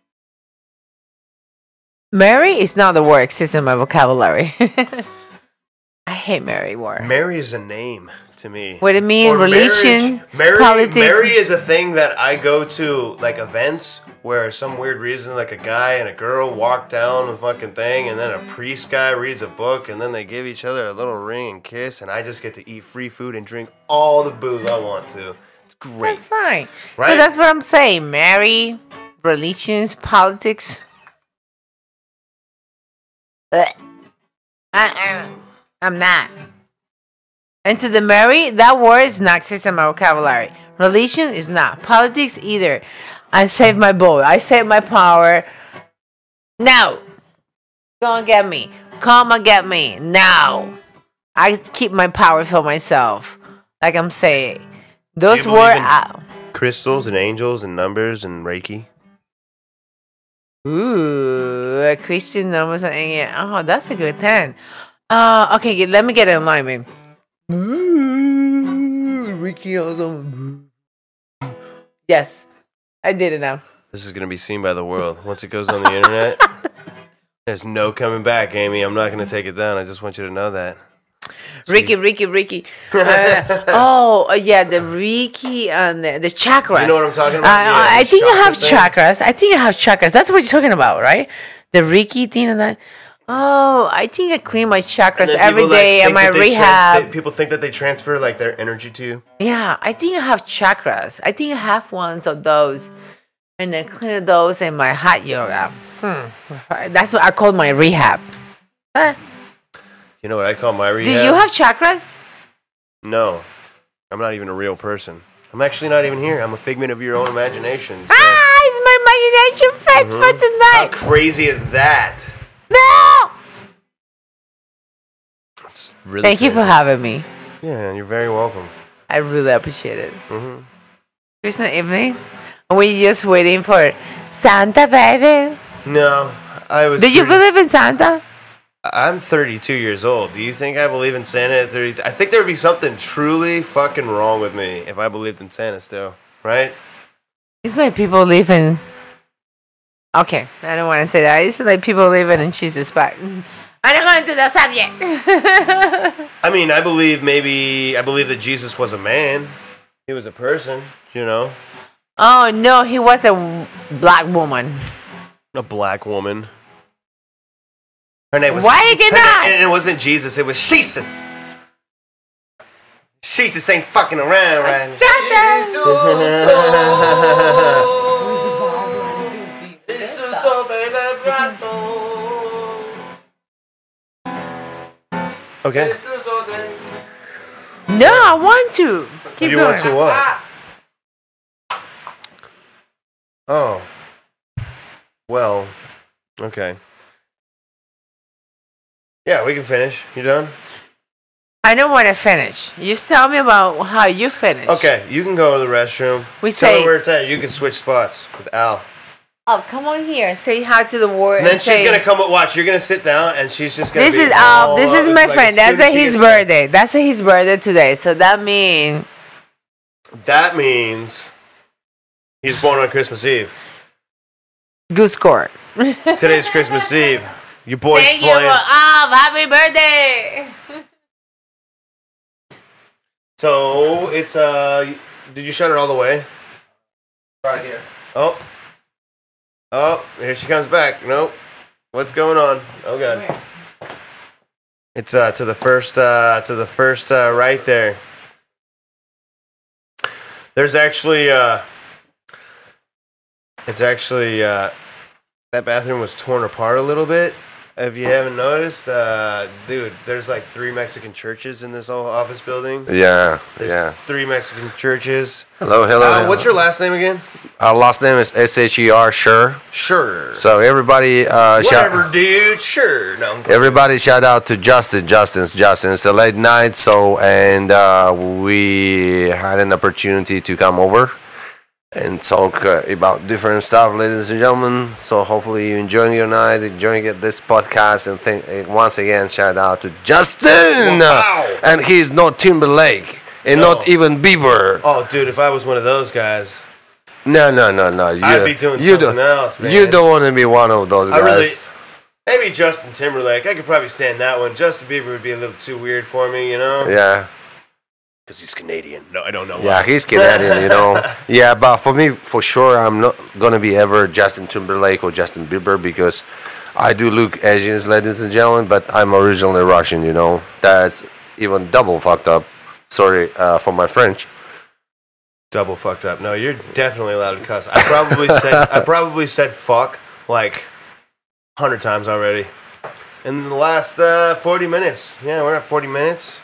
Marry is not the word exists in my vocabulary. I hate marry word. Marry is a name to me. What it mean? Or Relation, marriage. Marry, politics. marry is a thing that I go to, like events where some weird reason, like a guy and a girl walk down the fucking thing, and then a priest guy reads a book, and then they give each other a little ring and kiss, and I just get to eat free food and drink all the booze I want to. It's great. That's fine. Right? So that's what I'm saying. Marry, religions, politics. Ugh. I, I, I'm not. And to the marry, that word is not exist in my vocabulary. Religion is not. Politics either. I save my vote. I save my power. No. Go and get me. Come and get me. No. I keep my power for myself. Like I'm saying. Those Do you words. believe in Uh, crystals and angels and numbers and Reiki? ooh. A Christian numbers and yeah. Oh, that's a good thing. Uh, okay, get- let me get in line, man. Ricky awesome. Yes, I did it now. This is going to be seen by the world. Once it goes on the internet, there's no coming back, Amy. I'm not going to take it down. I just want you to know that. Ricky, Ricky, Ricky. Uh, oh, uh, yeah, the Ricky and the, the chakras. You know what I'm talking Uh, about? Yeah, I the think you chakra have thing. chakras. I think you have chakras. That's what you're talking about, right? The Ricky thing and that. Oh, I think I clean my And chakras then every people, like, day at think my that they trans- rehab. they- people think that they transfer like their energy to you. Yeah, I think I have chakras. I think I have ones of those. And I clean those in my hot yoga. Hmm. That's what I call my rehab. Huh? You know what I call my rehab? Do you have chakras? No, I'm not even a real person. I'm actually not even here. I'm a figment of your own imagination. So. Ah, it's my imagination fest for How tonight. crazy is that? No! It's really Thank you for crazy. having me. Yeah, you're very welcome. I really appreciate it. Mhm. Christmas evening, we just waiting for Santa, baby. No, I was. Do you pretty- believe in Santa? I'm thirty-two years old. Do you think I believe in Santa at thirty? I think there would be something truly fucking wrong with me if I believed in Santa still, right? It's like people living. Okay, I don't want to say that. It's like people living in Jesus, but I don't go into the subject. I mean, I believe maybe I believe that Jesus was a man. He was a person, you know, Oh no, he was a w- black woman. a black woman. Her name was. Why you her not? name- and it wasn't Jesus. It was Jesus. Jesus ain't fucking around, right? Okay. No, I want to. Keep you going. want to what? Oh. Well. Okay. Yeah, we can finish. You done? I don't want to finish. You tell me about how you finish. Okay, you can go to the restroom. We Tell say- her where it's at. You can switch spots with Al. Oh, come on here. Say hi to the world. And then and she's say, gonna come up. Watch. You're gonna sit down, and she's just gonna. This be is Al. all This is up. my Like, friend. as soon That's as a she his gets back- birthday. That's a his birthday today. So that means That means he's born on Christmas Eve. good score. Today's Christmas Eve. Your boy's Thank you, flying. Al. Happy birthday. So it's uh. Did you shut it all the way? Right here. Oh. Oh, here she comes back. Nope. What's going on? Oh god. It's uh to the first uh to the first uh right there. There's actually uh it's actually uh that bathroom was torn apart a little bit. If you haven't noticed, uh dude, there's like three Mexican churches in this whole office building. Yeah, There's yeah. three Mexican churches. Hello, hello. Uh, hello. what's your last name again? Our last name is S H E R, sure. Sure. So everybody, uh, Whatever, shout, dude. Sure. No. everybody shout out to Justin. Justin's Justin. It's a late night, so and uh, we had an opportunity to come over and talk uh, about different stuff, ladies and gentlemen. So hopefully you enjoying your night, enjoying it, this podcast, and think, uh, once again shout out to Justin. Wow. And he's not Timberlake and No. not even Bieber. Oh, dude, if I was one of those guys, No, no, no, no. You, I'd be doing you something don't, else, man. You don't want to be one of those I guys. really, maybe Justin Timberlake. I could probably stand that one. Justin Bieber would be a little too weird for me, you know? Yeah. Because he's Canadian. No, I don't know. Yeah, why. he's Canadian, you know. Yeah, but for me, for sure, I'm not gonna be ever Justin Timberlake or Justin Bieber because I do look Asian, ladies and gentlemen, but I'm originally Russian, you know. That's even double fucked up. Sorry uh, for my French. Double fucked up. No, you're definitely allowed to cuss. I probably said I probably said fuck like a hundred times already. In the last uh, forty minutes. Yeah, we're at forty minutes.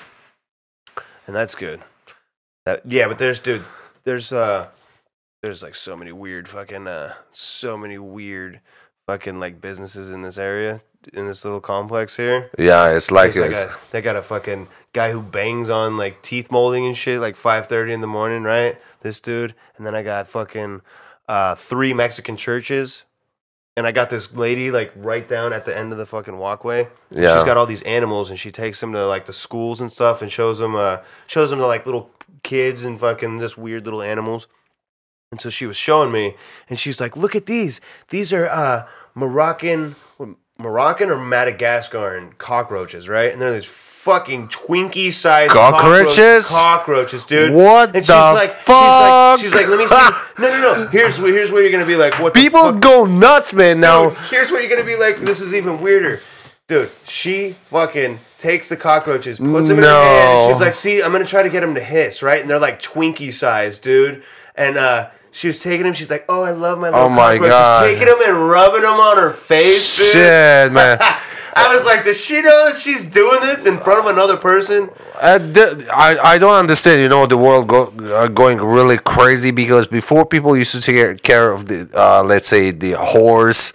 And that's good. That, yeah, but there's dude, there's uh there's like so many weird fucking uh so many weird fucking like businesses in this area, in this little complex here. Yeah, it's like There's it's, like a, they got a fucking guy who bangs on like teeth molding and shit like five thirty in the morning, right? This dude. And then I got fucking uh, three Mexican churches. And I got this lady like right down at the end of the fucking walkway. Yeah. She's got all these animals and she takes them to like the schools and stuff and shows them uh shows them to like little kids and fucking just weird little animals. And so she was showing me and she's like, "Look at these. These are uh Moroccan Moroccan or Madagascar cockroaches, right?" And they're these fucking Twinkie sized Cockroaches? cockroaches, dude. What and she's the like, fuck? She's like, she's like, let me see. No, no, no. Here's where here's where you're gonna be like, what? people the fuck? go nuts, man. Now, Dude, here's where you're gonna be like, this is even weirder. Dude, she fucking takes the cockroaches, puts them in No. her hand, and she's like, see, I'm gonna try to get them to hiss, right? And they're like Twinkie size, dude. And uh, she was taking them, she's like, oh, I love my little Oh my cockroaches. God. Taking them and rubbing them on her face, dude. shit, man. I was like, does she know that she's doing this in front of another person? Uh, the, I, I don't understand, you know, the world go, uh, going really crazy because before people used to take care of the, uh, let's say, the horse,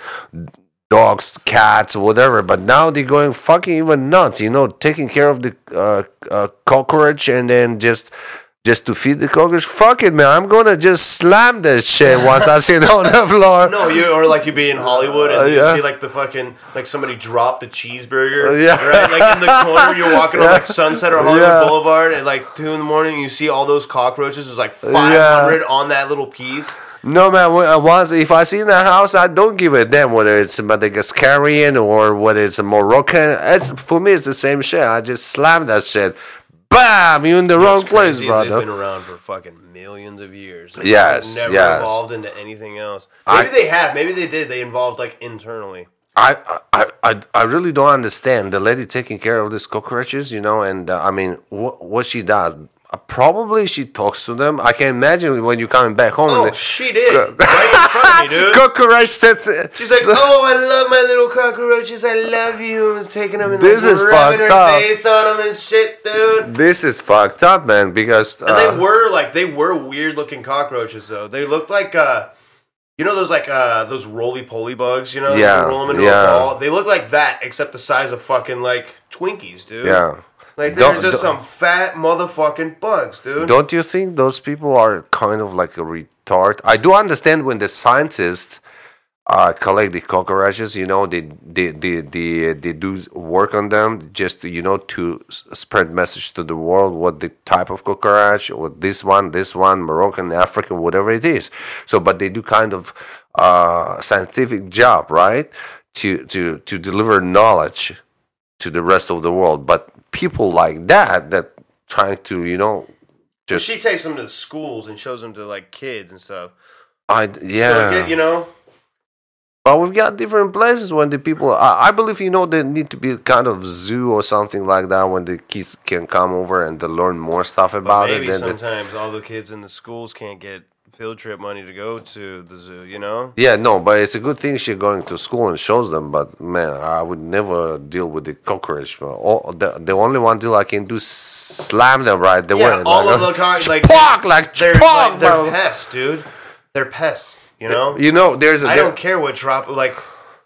dogs, cats, whatever, but now they're going fucking even nuts, you know, taking care of the uh, uh, cockroach and then just just to feed the cockroach. Fuck it, man. I'm gonna just slam that shit once I see it on the floor. No, you or like you be in Hollywood and Uh, you yeah. see like the fucking like somebody dropped a cheeseburger, Uh, yeah. right? Like in the corner, you're walking on like Sunset or Hollywood Yeah. Boulevard at like two in the morning. You see all those cockroaches. There's like five hundred on that little piece. No, man. when- uh, Once if I see in the house, I don't give a damn whether it's a Madagascarian or whether it's a Moroccan. It's for me, it's the same shit. I just slam that shit. Bam! You're in the wrong It's place, crazy. brother. They've been around for fucking millions of years. They've Yes, never yes. evolved into anything else. I- Maybe they have. Maybe they did. They evolved like internally. I, I, I, I really don't understand the lady taking care of these cockroaches, you know, and uh, I mean, what what she does. Uh, probably she talks to them. I can imagine when you're coming back home. Oh, and she did right in front of me, dude. cockroach sits. She's like, oh, I love my little cockroaches. I love you. I was taking them and This like, is rubbing fucked her up. face on them and shit, dude. This is fucked up, man. Because And uh, they were like, they were weird looking cockroaches, though. They looked like, uh, you know, those like uh, those roly poly bugs. You know, Yeah, you roll them into yeah. a ball. They look like that, except the size of fucking like Twinkies, dude. yeah. Like they're Don't- just don't- some fat motherfucking bugs, dude. Don't you think those people are kind of like a retard? I do understand when the scientists uh, collect the cockroaches, you know, they they, they, they, they do work on them just, you know, to s- spread message to the world what the type of cockroach, or this one, this one, Moroccan, African, whatever it is. So, but they do kind of uh, scientific job, right? To, to, to deliver knowledge to the rest of the world. But people like that, that trying to, you know, just She takes them to schools and shows them to like kids and stuff. I So, yeah. like, you know, But we've got different places when the people. I, I believe, you know, there need to be kind of zoo or something like that when the kids can come over and to learn more stuff but about maybe it. Then the- sometimes all the kids in the schools can't get field trip money to go to the zoo. You know. yeah, no, but it's a good thing she's going to school and shows them. But man, I would never deal with the cockroach. All, the, the only one deal I can do is slam them right there. Yeah, all of the cars like Chpok, like they're chpok, like, they're bro. pests, dude. They're pests. You know. You know, there's a I there- don't care what drop like.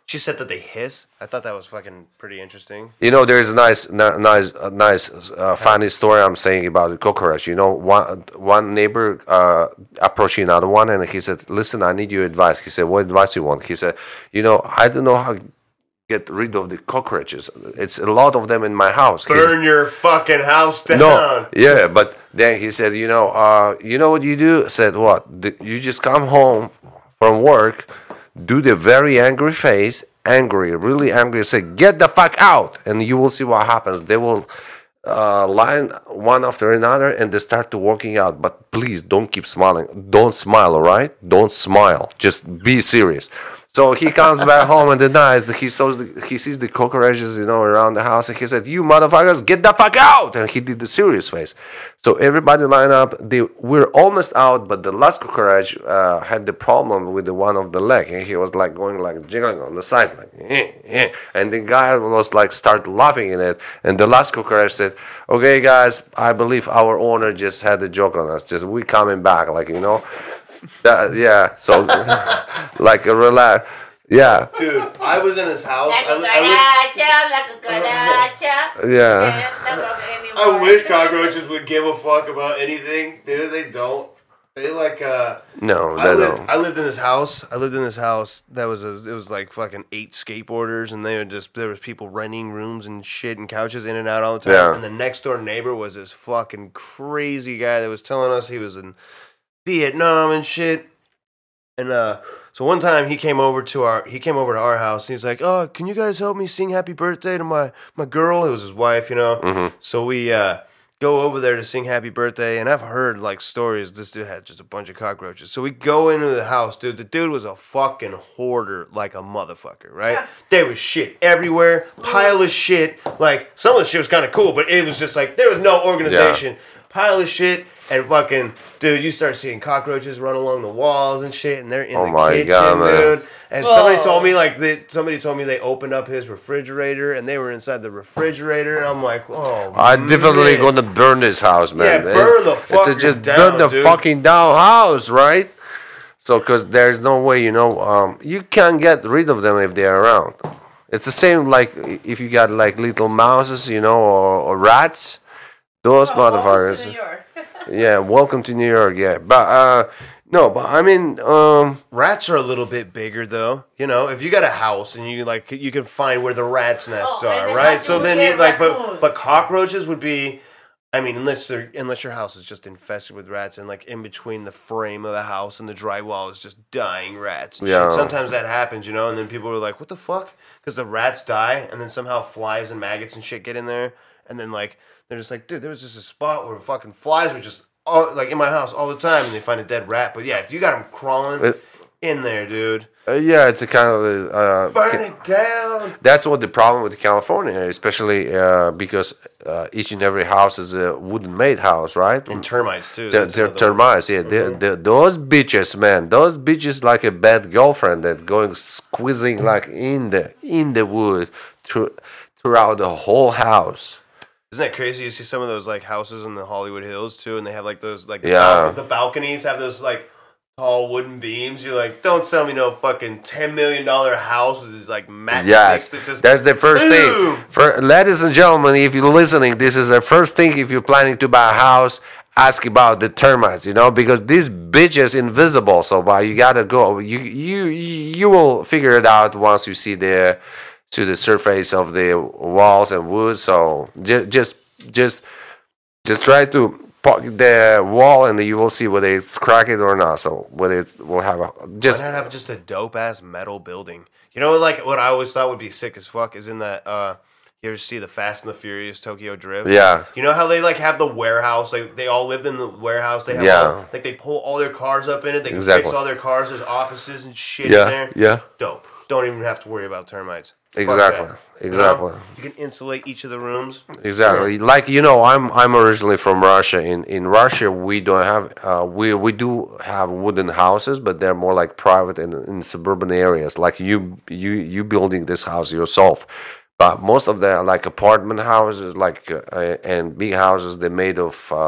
She said that they hiss. I thought that was fucking pretty interesting. You know, there's a nice, n- nice, uh, nice, uh, funny story I'm saying about the cockroach. You know, one one neighbor uh, approached another one, and he said, "Listen, I need your advice." He said, "What advice do you want?" He said, "You know, I don't know how to get rid of the cockroaches. It's a lot of them in my house." He said, Burn your fucking house down. no, yeah, but then he said, you know, uh, you know what you do? I said, what? The- You just come home from work, do the very angry face, angry, really angry, say, get the fuck out, and you will see what happens. They will uh, line one after another, and they start to working out. But please don't keep smiling. Don't smile, all right? Don't smile. Just be serious. So he comes back home in the night. He saws the, he sees the cockroaches, you know, around the house, and he said, "You motherfuckers, get the fuck out!" And he did the serious face. So everybody line up. They we're almost out, but the last cockroach uh, had the problem with the one of the leg, and he was like going like jiggling on the side, like, eh, eh. And the guy was like start laughing in it. And the last cockroach said, "Okay, guys, I believe our owner just had a joke on us. Just we coming back, like you know." That, yeah, so like a relax, yeah, Dude, I was in his house. Like I, a li- I, cucaracha, like a cucaracha. yeah. li- I wish cockroaches would give a fuck about anything. Dude, they don't. They like uh. No, I they lived, don't. I lived in this house. I lived in this house that was a, it was like fucking eight skateboarders, and they were just there was people renting rooms and shit and couches in and out all the time. Yeah. And the next door neighbor was this fucking crazy guy that was telling us he was in Vietnam and shit. And uh, so one time he came over to our he came over to our house, and he's like, "Oh, can you guys help me sing Happy Birthday to my my girl?" It was his wife, you know. Mm-hmm. So we uh, go over there to sing Happy Birthday, and I've heard like stories. This dude had just a bunch of cockroaches. So we go into the house, dude. The dude was a fucking hoarder, like a motherfucker, right? There was shit everywhere, pile of shit. Like some of the shit was kind of cool, but it was just like there was no organization. Pile of shit. And fucking, dude, you start seeing cockroaches run along the walls and shit, and they're in Oh the my kitchen, God, man. dude. And somebody told me like they, somebody told me they opened up his refrigerator and they were inside the refrigerator, and I'm like, oh, I'm definitely man. gonna burn this house, man. Yeah, burn the It's- it's a fucker just down, burn the dude. fucking down house, right? So, cause there's no way, you know, um, you can't get rid of them if they're around. It's the same like if you got like little mouses, you know, or, or rats. Those motherfuckers. Yeah, welcome to New York. Yeah, but uh, no, but I mean, um, Rats are a little bit bigger though. You know, if you got a house and you like, you can find where the rats' nests Oh, and are, the right? So raccoons, then yeah, you like, but raccoons. but cockroaches would be. I mean, unless they're unless your house is just infested with rats, and like in between the frame of the house and the drywall is just dying rats. And Yeah. shit. Sometimes that happens, you know, and then people are like, "What the fuck?" Because the rats die, and then somehow flies and maggots and shit get in there, and then like they're just like, "Dude, there was just a spot where fucking flies were just all, like in my house all the time," and they find a dead rat. But yeah, if you got them crawling It- in there, dude, uh, yeah, it's a kind of uh, burn it down. that's what the problem with California, especially uh, because uh, each and every house is a wooden made house, right? And termites too. Ter- That's ter- another one. termites, yeah. They- they- those bitches, man. Those bitches like a bad girlfriend that going squeezing like in the in the wood through, throughout the whole house. Isn't that crazy? You see some of those like houses in the Hollywood Hills too, and they have like those like the, Yeah. bal- the balconies have those like tall wooden beams. You're like, don't sell me no fucking ten million dollar house with these like matchsticks. Yes, that just that's the first Boom! thing. For ladies and gentlemen, if you're listening, this is the first thing. If you're planning to buy a house, ask about the termites. You know, because this bitch is invisible. So, but you gotta go. You you you will figure it out once you see the to the surface of the walls and wood. So just just just just try to poke the wall, and you will see whether it's cracked or not. So whether it will have a just Why not have just a dope ass metal building? You know, like what I always thought would be sick as fuck is in that. uh You ever see the Fast and the Furious Tokyo Drift? Yeah. You know how they like have the warehouse? Like they all lived in the warehouse. They have Yeah. all, like they pull all their cars up in it. They can Exactly. fix all their cars. There's offices and shit Yeah, in there. yeah. Dope. Don't even have to worry about termites. Fuck Exactly, that. exactly. You know? You can insulate each of the rooms. Exactly. Like you know, I'm I'm originally from Russia. In in Russia, we don't have uh, we we do have wooden houses, but they're more like private in in suburban areas. Like you you you building this house yourself. But most of the like apartment houses, like uh, and big houses, they're made of uh,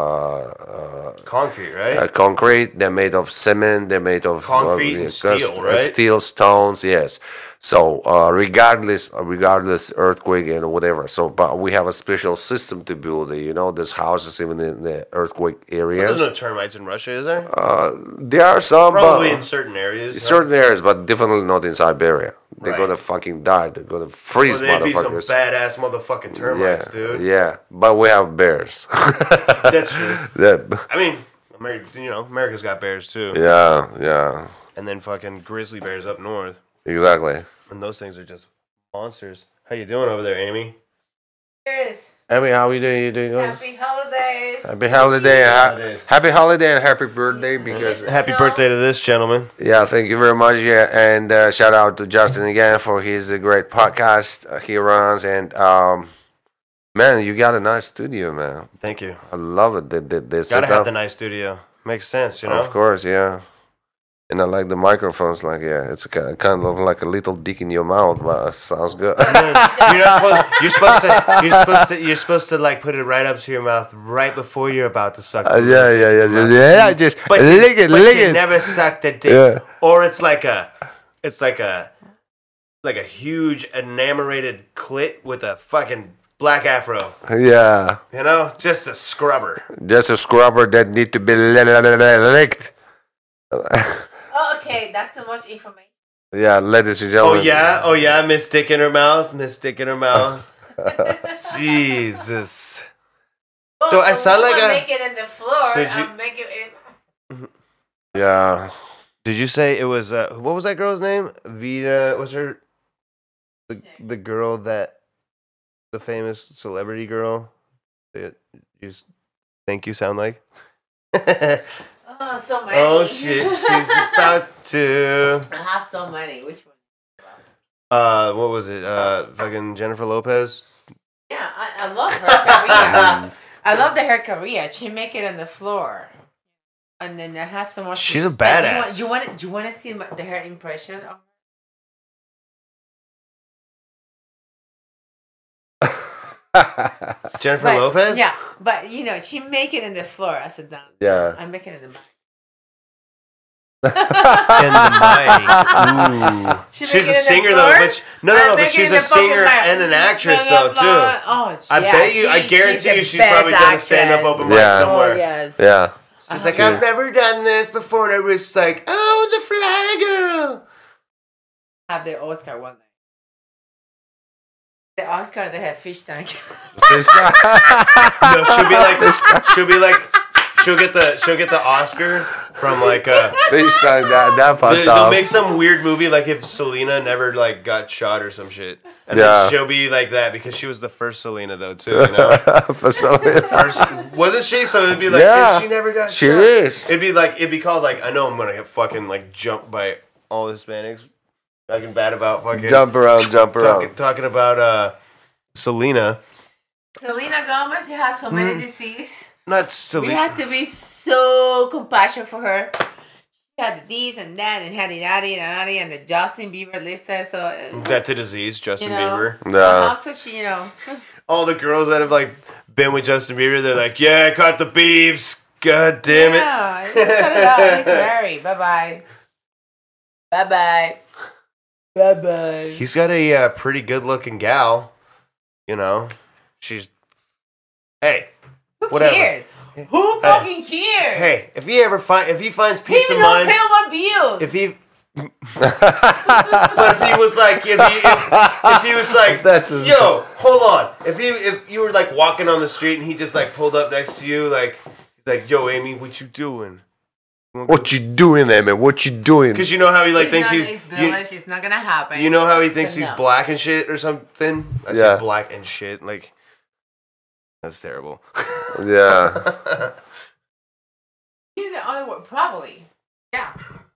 uh, Concrete, right? uh, concrete. They're made of cement. They're made of Concrete uh, and steel, uh, right? Steel, stones. Yes. So uh, regardless, regardless earthquake and whatever. So, but we have a special system to build it. You know, there's houses even in the earthquake There's areas. no termites in Russia, is there? There are some, Probably but in certain areas. no? certain areas, but definitely not in Siberia. They're Right. gonna fucking die. They're gonna freeze, Well, they'd be some motherfuckers. badass motherfucking Yeah, termites, dude. yeah. But we have bears. That's true. That- I mean, America, you know, America's got bears too, yeah, yeah. and then fucking grizzly bears up north, Exactly. and those things are just monsters. How you doing over there, Amy? Cheers. Amy, how are you doing? You doing good? Happy holidays. Happy holiday, ha- Holidays. happy holiday, and happy birthday! Because Happy No. birthday to this gentleman. yeah, thank you very much. Yeah, and uh, shout out to Justin again for his uh, great podcast uh, he runs. And um, man, you got a nice studio, man. Thank you. I love it. The, the, the Gotta setup. have the nice studio. Makes sense, you know. Of course, yeah. And I like the microphones. Like, yeah, it's ki- kind of like a little dick in your mouth, but it sounds good. You're not supposed. You're supposed to. You're supposed to. You're supposed to like put it right up to your mouth right before you're about to suck. Uh, the yeah, dick. yeah, yeah, yeah, yeah. Just But you, lick it, but lick you it. never suck the dick. Yeah. Or it's like a, it's like a, like a huge enamorated clit with a fucking black afro. Yeah, You know, just a scrubber. just a scrubber that need to be li- li- li- li- licked. Oh, okay, that's too much information. Yeah, ladies and Oh gentlemen. yeah, oh yeah, Miss Dick in her mouth, Miss Dick in her mouth. Jesus. Oh, Do I sound we like were a- making it in the floor. So you- I'm making it. Yeah. Did you say it was uh, what was that girl's name? Vita. What's her? The the girl that, the famous celebrity girl. That you s- think you sound like? Oh, so many. Oh shit! She's about to. I have so many. Which one? Uh, what was it? Uh, fucking Jennifer Lopez. Yeah, I, I love her career. I love the her career. She make it on the floor, and then it has so much. She's a respect. badass. Do you want? Do you want? Do you want to see my- the her impression of? Jennifer But- Lopez. Yeah, but you know, she make it in the floor as a dancer. Yeah. I make it in the mic. And the mic. Ooh. She She's make a it in the singer floor, though, but she, no, no, I no, make but it she's in a the fucking singer mic. and an actress Blah, though blah, too. blah. Oh, I yeah, bet you. I she- guarantee the you, she's best probably done a stand-up actress. open mic Yeah. somewhere. Oh yes. Yeah. She's like, Uh-huh. I've never done this before, and everybody's like, oh, the fly girl. Have the Oscar one night. The Oscar, they have fish tank. No, she'll be like, she'll be like, she'll get the, she'll get the Oscar from like, uh, Fish tank, that, that they, fucked they'll up. make some weird movie like if Selena never like got shot or some shit, and Yeah. then she'll be like that because she was the first Selena though too, you know. For some First, wasn't she? So it'd be like Yeah. if she never got She shot. is. It'd be like it'd be called like I know I'm gonna get fucking like jumped by all Hispanics, talking bad about fucking Jump around, jump around. talking talking about uh Selena, Selena Gomez, she has so many Hmm. disease. not We Selena. have to be so compassionate for her. She had this and that and had it and that and the Justin Bieber lips there, so uh, That's a disease, Justin you know. Bieber. Yeah. Also, she, you know, All the girls that have like been with Justin Bieber, they're like, yeah, I caught the beeps. God damn it. yeah, cut it out. He's married. Bye bye. Bye bye. Bye bye. He's got a uh, pretty good looking gal. You know, she's. Hey, Who whatever. cares? Who fucking cares? Hey, if he ever find if he finds he peace of even don't mind, pay one bills. if he. But if he was like, if he, if, if he was like, That's his- yo, hold on. If he, if you were like walking on the street and he just like pulled up next to you, like, he's like, yo, Amy, what you doing? What you doing, Amy? What you doing? Because you know how he like He's thinks not, he's, it's you, village. It's not gonna happen. you know how he thinks So he's no. black and shit or something. I Yeah. said black and shit. Like, that's terrible. Yeah. He's the only word. Probably. Yeah.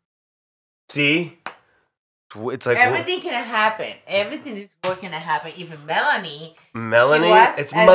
See, it's like Everything can happen. Everything is working to happen. Even Melanie. Melanie. She was It's an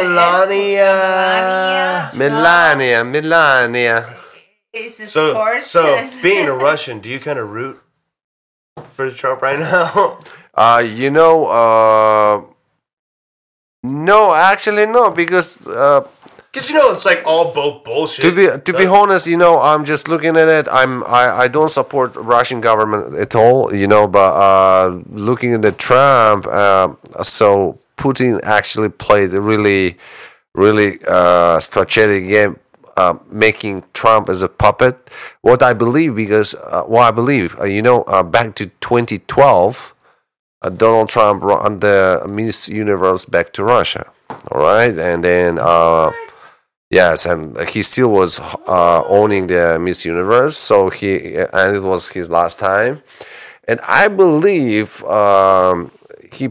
Melania. escort- Melania, Melania. It's the So, sports. so being a Russian, do you kind of root for Trump right now? Uh, you know, uh, no, actually no, because uh, Because, you know, it's like all both bullshit. To be to be honest, you know, I'm just looking at it. I'm I, I don't support Russian government at all, you know. But uh, looking at the Trump, uh, so Putin actually played a really, really uh, strategic game, uh, making Trump as a puppet. What I believe, because uh, what I believe, uh, you know, uh, back to twenty twelve, uh, Donald Trump brought the Miss Universe back to Russia. All right, and then. Uh, Yes, and he still was uh, owning the Miss Universe, so he and it was his last time, and I believe um, he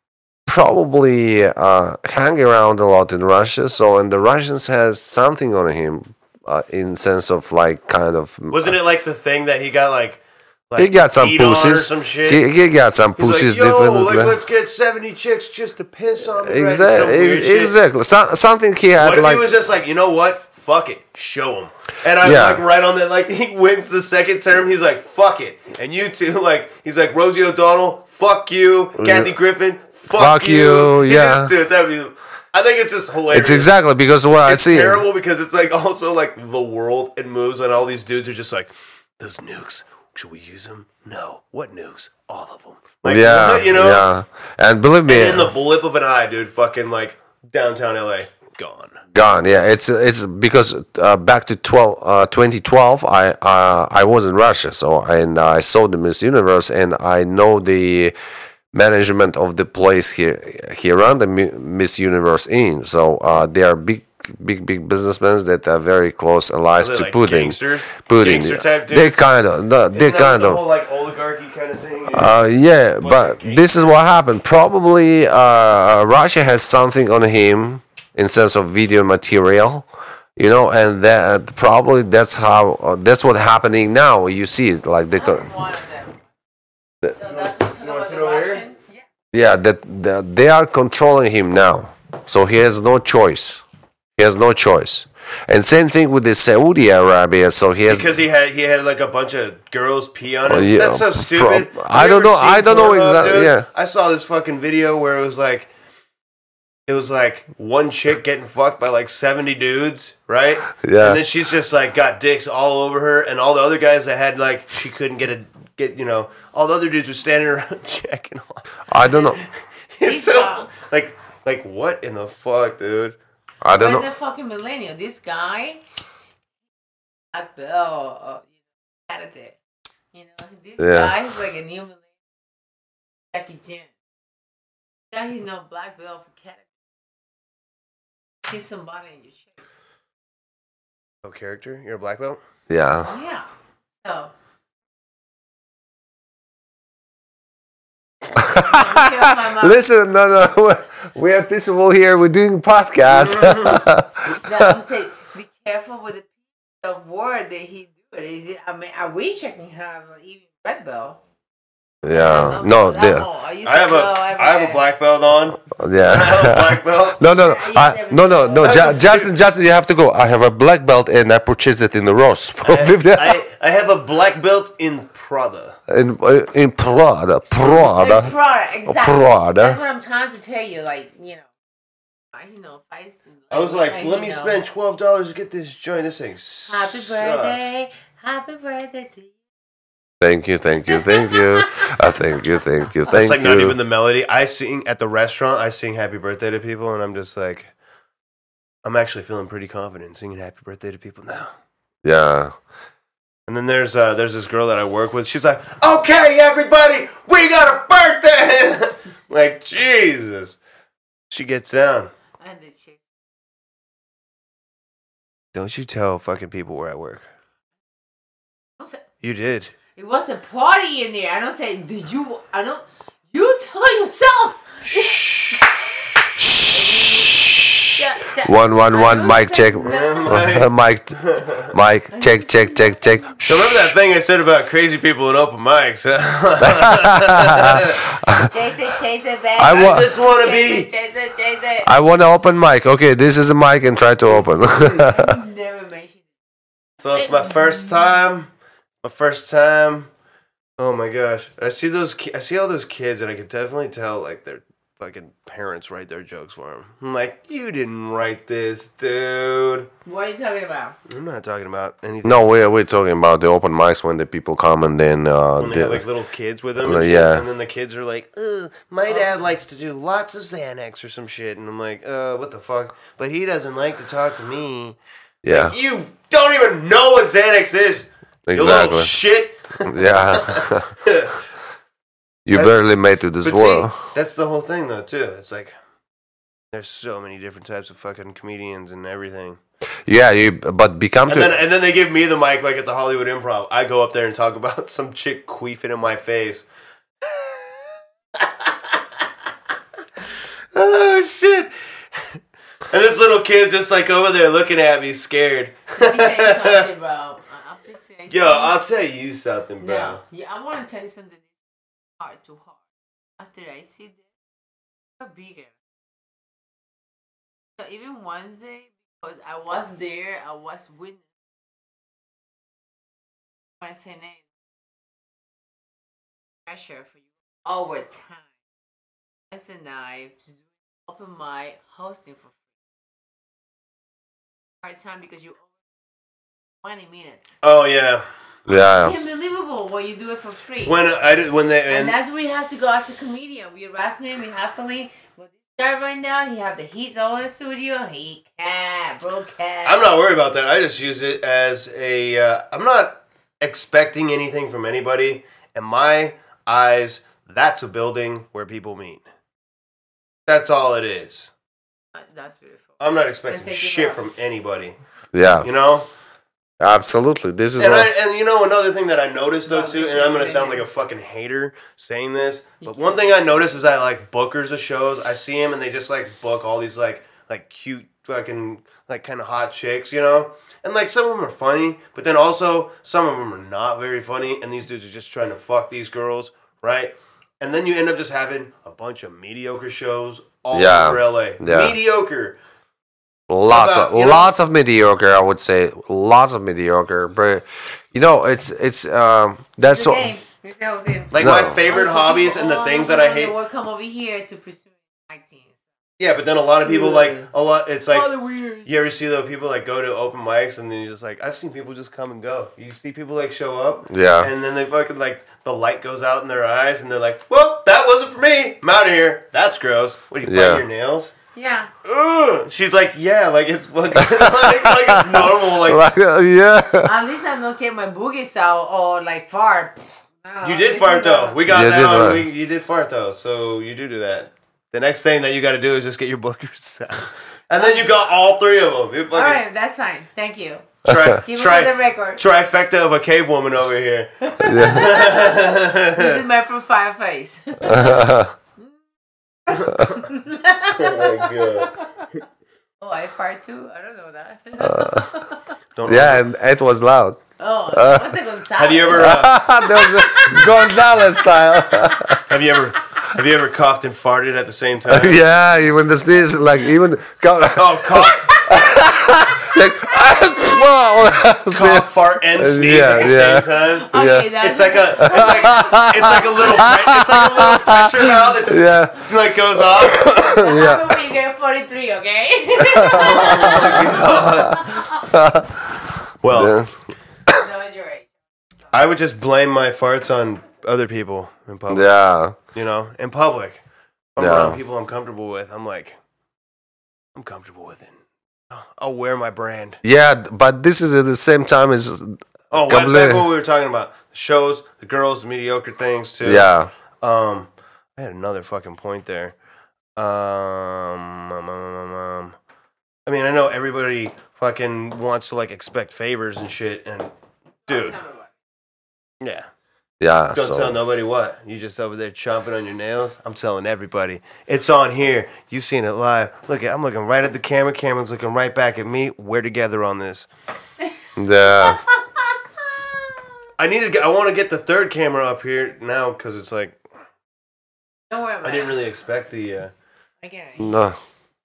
probably uh, hang around a lot in Russia. So, and the Russians has something on him, uh, in sense of like kind of. Wasn't it like the thing that he got like? Like he got some beat on or pussies. some shit? He, he got some He's pussies. like, yo, definitely. like, let's get seventy chicks just to piss on the Exactly. Ex- exactly. So, something he had What if like. he was just like, you know what? Fuck it, show him. And I'm Yeah. like right on that. Like he wins the second term. He's like, fuck it. And you two, like, he's like Rosie O'Donnell, fuck you. Kathy Griffin, fuck, Fuck you, He yeah. just- dude, that'd be. I think it's just hilarious. It's exactly because what I It's see. terrible because it's like also like the world it moves and all these dudes are just like, those nukes. Should we use them? No. What nukes? All of them. Like, Yeah, you know. yeah, and believe me, In the blip of an eye, dude. Fucking like downtown L A, gone. gone. Yeah, it's it's because uh, back to twelve, uh, twenty twelve, I uh, I was in Russia, so and I saw the Miss Universe, and I know the management of the place here here around the Mi- Miss Universe in. So uh, they are big. Big big businessmen that are very close allies Are they to like Putin. gangsters? Putin, Gangster yeah. type they dudes? kind of, no, they Isn't that kind the of. whole like oligarchy kind of thing. dude? Uh, yeah, Bunch but of kings. this is what happened. Probably uh, Russia has something on him in sense of video material, you know, and that probably that's how uh, that's what happening now. You see it like they, co- One of them. So that's what You wanna about sit the over here? Russian. Yeah. yeah, that, that they are controlling him now, so he has no choice. He has no choice. And same thing with the Saudi Arabia. So he has. Because he had he had like a bunch of girls pee on him. Oh, yeah, That's so stupid. pro- Have I you don't ever know- seen I don't know Pornhub, exactly- dude? yeah. I saw this fucking video where it was like, it was like one chick getting fucked by like seventy dudes, right? Yeah. And then she's just like got dicks all over her, and all the other guys that had like she couldn't get a get you know all the other dudes were standing around checking on. I don't know. It's He's so dumb. like like what in the fuck, dude? I don't We're know. the fucking millennial. This guy, Black Bell, uh, karate. You know, this Yeah. guy is like a new millennial. Jackie Chan. Guy, he's no black belt for karate. Kiss somebody in your shape. Oh, character? You're a black belt? Yeah. Oh, yeah. So. Listen, no, no, we are peaceful here. We're doing podcast. No, I'm saying, be careful with the piece of word that he do it. Is it? I mean, are we checking have even red belt? yeah, I no, don't know they, that more. I used I have to a go I everywhere. have a black belt on. I have a yeah. black belt. No, no, no, I I, used no, no, no. That's Ju- a Justin, Justin, you have to go. I have a black belt and I purchased it in the Ross for I, fifty. I, I have a black belt in Prada. in uh, in Prada, Like Prada. Prada, exactly. Prada. That's what I'm trying to tell you. Like, you know, I, you know, if I, see- I was like, I, let you me know, spend twelve dollars to get this joint. This thing Happy sucks. birthday, happy birthday to you. Thank you, thank you, thank you. Uh, thank you, thank you, thank It's like you. not even the melody. I sing at the restaurant. I sing "Happy Birthday" to people, and I'm just like, I'm actually feeling pretty confident singing "Happy Birthday" to people now. Yeah. And then there's uh, there's this girl that I work with. She's like, "Okay, everybody, we got a birthday!" Like Jesus, she gets down. And the chick. Don't you tell fucking people we're at work. Don't say- You did. It was a party in there. I don't say, did you, I don't, you tell yourself. Yeah, yeah. One, one, I one. don't Mic say check. that. Mic, mic. Check, check, check, check. So remember that thing I said about crazy people in open mics? Huh? Chase it, chase it, baby. I wa- I just want to Chase be. it, chase it, chase it. I want to open mic. Okay, this is a mic and try to open. Never mentioned. So it's my first time. My first time. Oh my gosh! I see those. ki- I see all those kids, and I can definitely tell like they're fucking parents write their jokes for him. I'm like, you didn't write this, dude. What are you talking about? I'm not talking about anything. No, we're we're talking about the open mics when the people come and then uh, When they the- have like little kids with them, Uh, and, shit, yeah. and then the kids are like, Ugh, my dad likes to do lots of Xanax or some shit, and I'm like, uh, what the fuck? But he doesn't like to talk to me. yeah, Like, you don't even know what Xanax is. You little exactly. shit. Yeah, you That- barely made to this But world. see, that's the whole thing, though, too. It's like there's so many different types of fucking comedians and everything. Yeah, you but become And to then, and then they give me the mic, like at the Hollywood Improv. I go up there and talk about some chick queefing in my face. Oh shit! And this little kid's just like over there looking at me, scared. Let me tell you something, bro. After saying Yo, I'll tell you something, bro. No, yeah, I want to tell you something. Heart to heart. After I see this, you're bigger. So even Wednesday, because I was there, I was witness. When I say name, pressure for you over time. As a night to do open my hosting for free. Hard time because you twenty minutes. Oh yeah. yeah. It's unbelievable when you do it for free. When I did, when they and and that's where you have to go as a comedian. We harassment, we hustling. But this guy right now, he have the heat all in the studio. He can't, bro, can't. I'm not worried about that. I just use it as a. Uh, I'm not expecting anything from anybody. In my eyes, that's a building where people meet. That's all it is. That's beautiful. I'm not And expecting take it shit out. from anybody. Yeah, You know. absolutely. This is And, I, what, and you know another thing that I noticed though No, too, this and is I'm gonna the sound thing. like a fucking hater saying this, You but can't. one thing I noticed is that like bookers of shows, I see them and they just like book all these like like cute fucking like kind of hot chicks, you know, and like some of them are funny, but then also some of them are not very funny, and these dudes are just trying to fuck these girls, right? And then you end up just having a bunch of mediocre shows all Yeah. over L A. Yeah. Mediocre. lots about, of you know- lots of mediocre. I would say lots of mediocre, but you know, it's it's um that's It's so. a game. It's the whole thing. Like No. my favorite Also, hobbies people and the all things over that I the hate. world come over here to pursue acting. Yeah, but then a lot of people like a lot. It's like. Oh, weird. You ever see though people like go to open mics and then you're just like I've seen people just come and go. You see people like show up Yeah. and then they fucking like the light goes out in their eyes and they're like, well, that wasn't for me. I'm out of here. That's gross. What do you Yeah. bite your nails? Yeah. Ugh. She's like, yeah, like it's like, like, like it's normal. Like Like, uh, yeah. At least I don't get my boogies out or like fart. No, you did this fart is though. a- We got You that did on. what? We, you did fart though, so you do do that. The next thing that you got to do is just get your bookers out, and then you got all three of them. You All fucking right, that's fine. Thank you. try, Give try, me the record. trifecta of a cave woman over here. This is my profile face. Oh my god. Oh, I fart too? I don't know that. Don't Yeah, and it was loud. oh, what's a Gonzalez? Have you ever uh, That was a Gonzalez style. have you ever have you ever coughed and farted at the same time? Yeah, even the sneeze, like even go, Oh, cough, like wow. cough, fart, and sneeze Yeah, at the yeah. same time. Okay, Yeah. that's It's like a it's like it's like a little pre- it's like a little pressure valve that just Yeah. like goes off. yeah. When you get forty-three, okay? Well, Yeah. No, you're right. I would just blame my farts on other people in public. Yeah. You know, in public. I'm Yeah. around people I'm comfortable with. I'm like, I'm comfortable with it. I'll wear my brand. Yeah, but this is at the same time as Oh, what, Complete- that's what we were talking about. The shows, the girls, the mediocre things too. yeah. Um, I had another fucking point there. Um, um, um, um, um, I mean, I know everybody fucking wants to like expect favors and shit, and dude, yeah. Yeah. Don't tell So nobody what. You just over there chomping on your nails. I'm telling everybody. It's on here. You've seen it live. Look at I'm looking right at the camera. Cameron's looking right back at me. We're together on this. yeah. I need to get I want to get the third camera up here now because it's like Don't worry about I it. didn't really expect the uh I get it. No.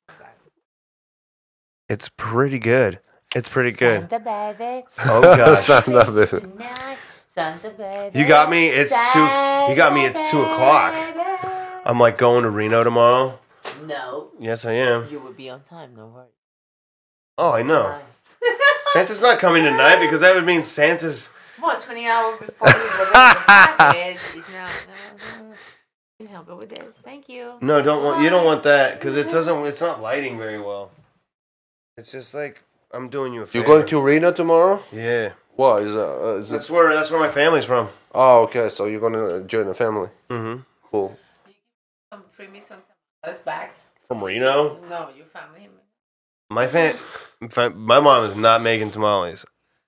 it's pretty good. It's pretty good. Santa baby. Oh gosh. Son of a- Tonight, Santa baby. You got me. It's two you got me it's two o'clock. I'm like going to Reno tomorrow. No, Yes, I am. you will be on time. No worries. Oh, I know. Santa's not coming tonight because that would mean Santa's. What, twenty hours before you deliver the package? It's not. No, no. Can you help me with this? Thank you. No, don't want. You don't want that because it doesn't. It's not lighting very well. It's just like I'm doing you a favor. You going to Reno tomorrow? Yeah. What is uh, is it? That's where. That's where my family's from. Oh, okay. So you're gonna join the family. Mm-hmm. Cool. Come bring me some us back. From Reno. No, your family. My fam. My mom is not making tamales.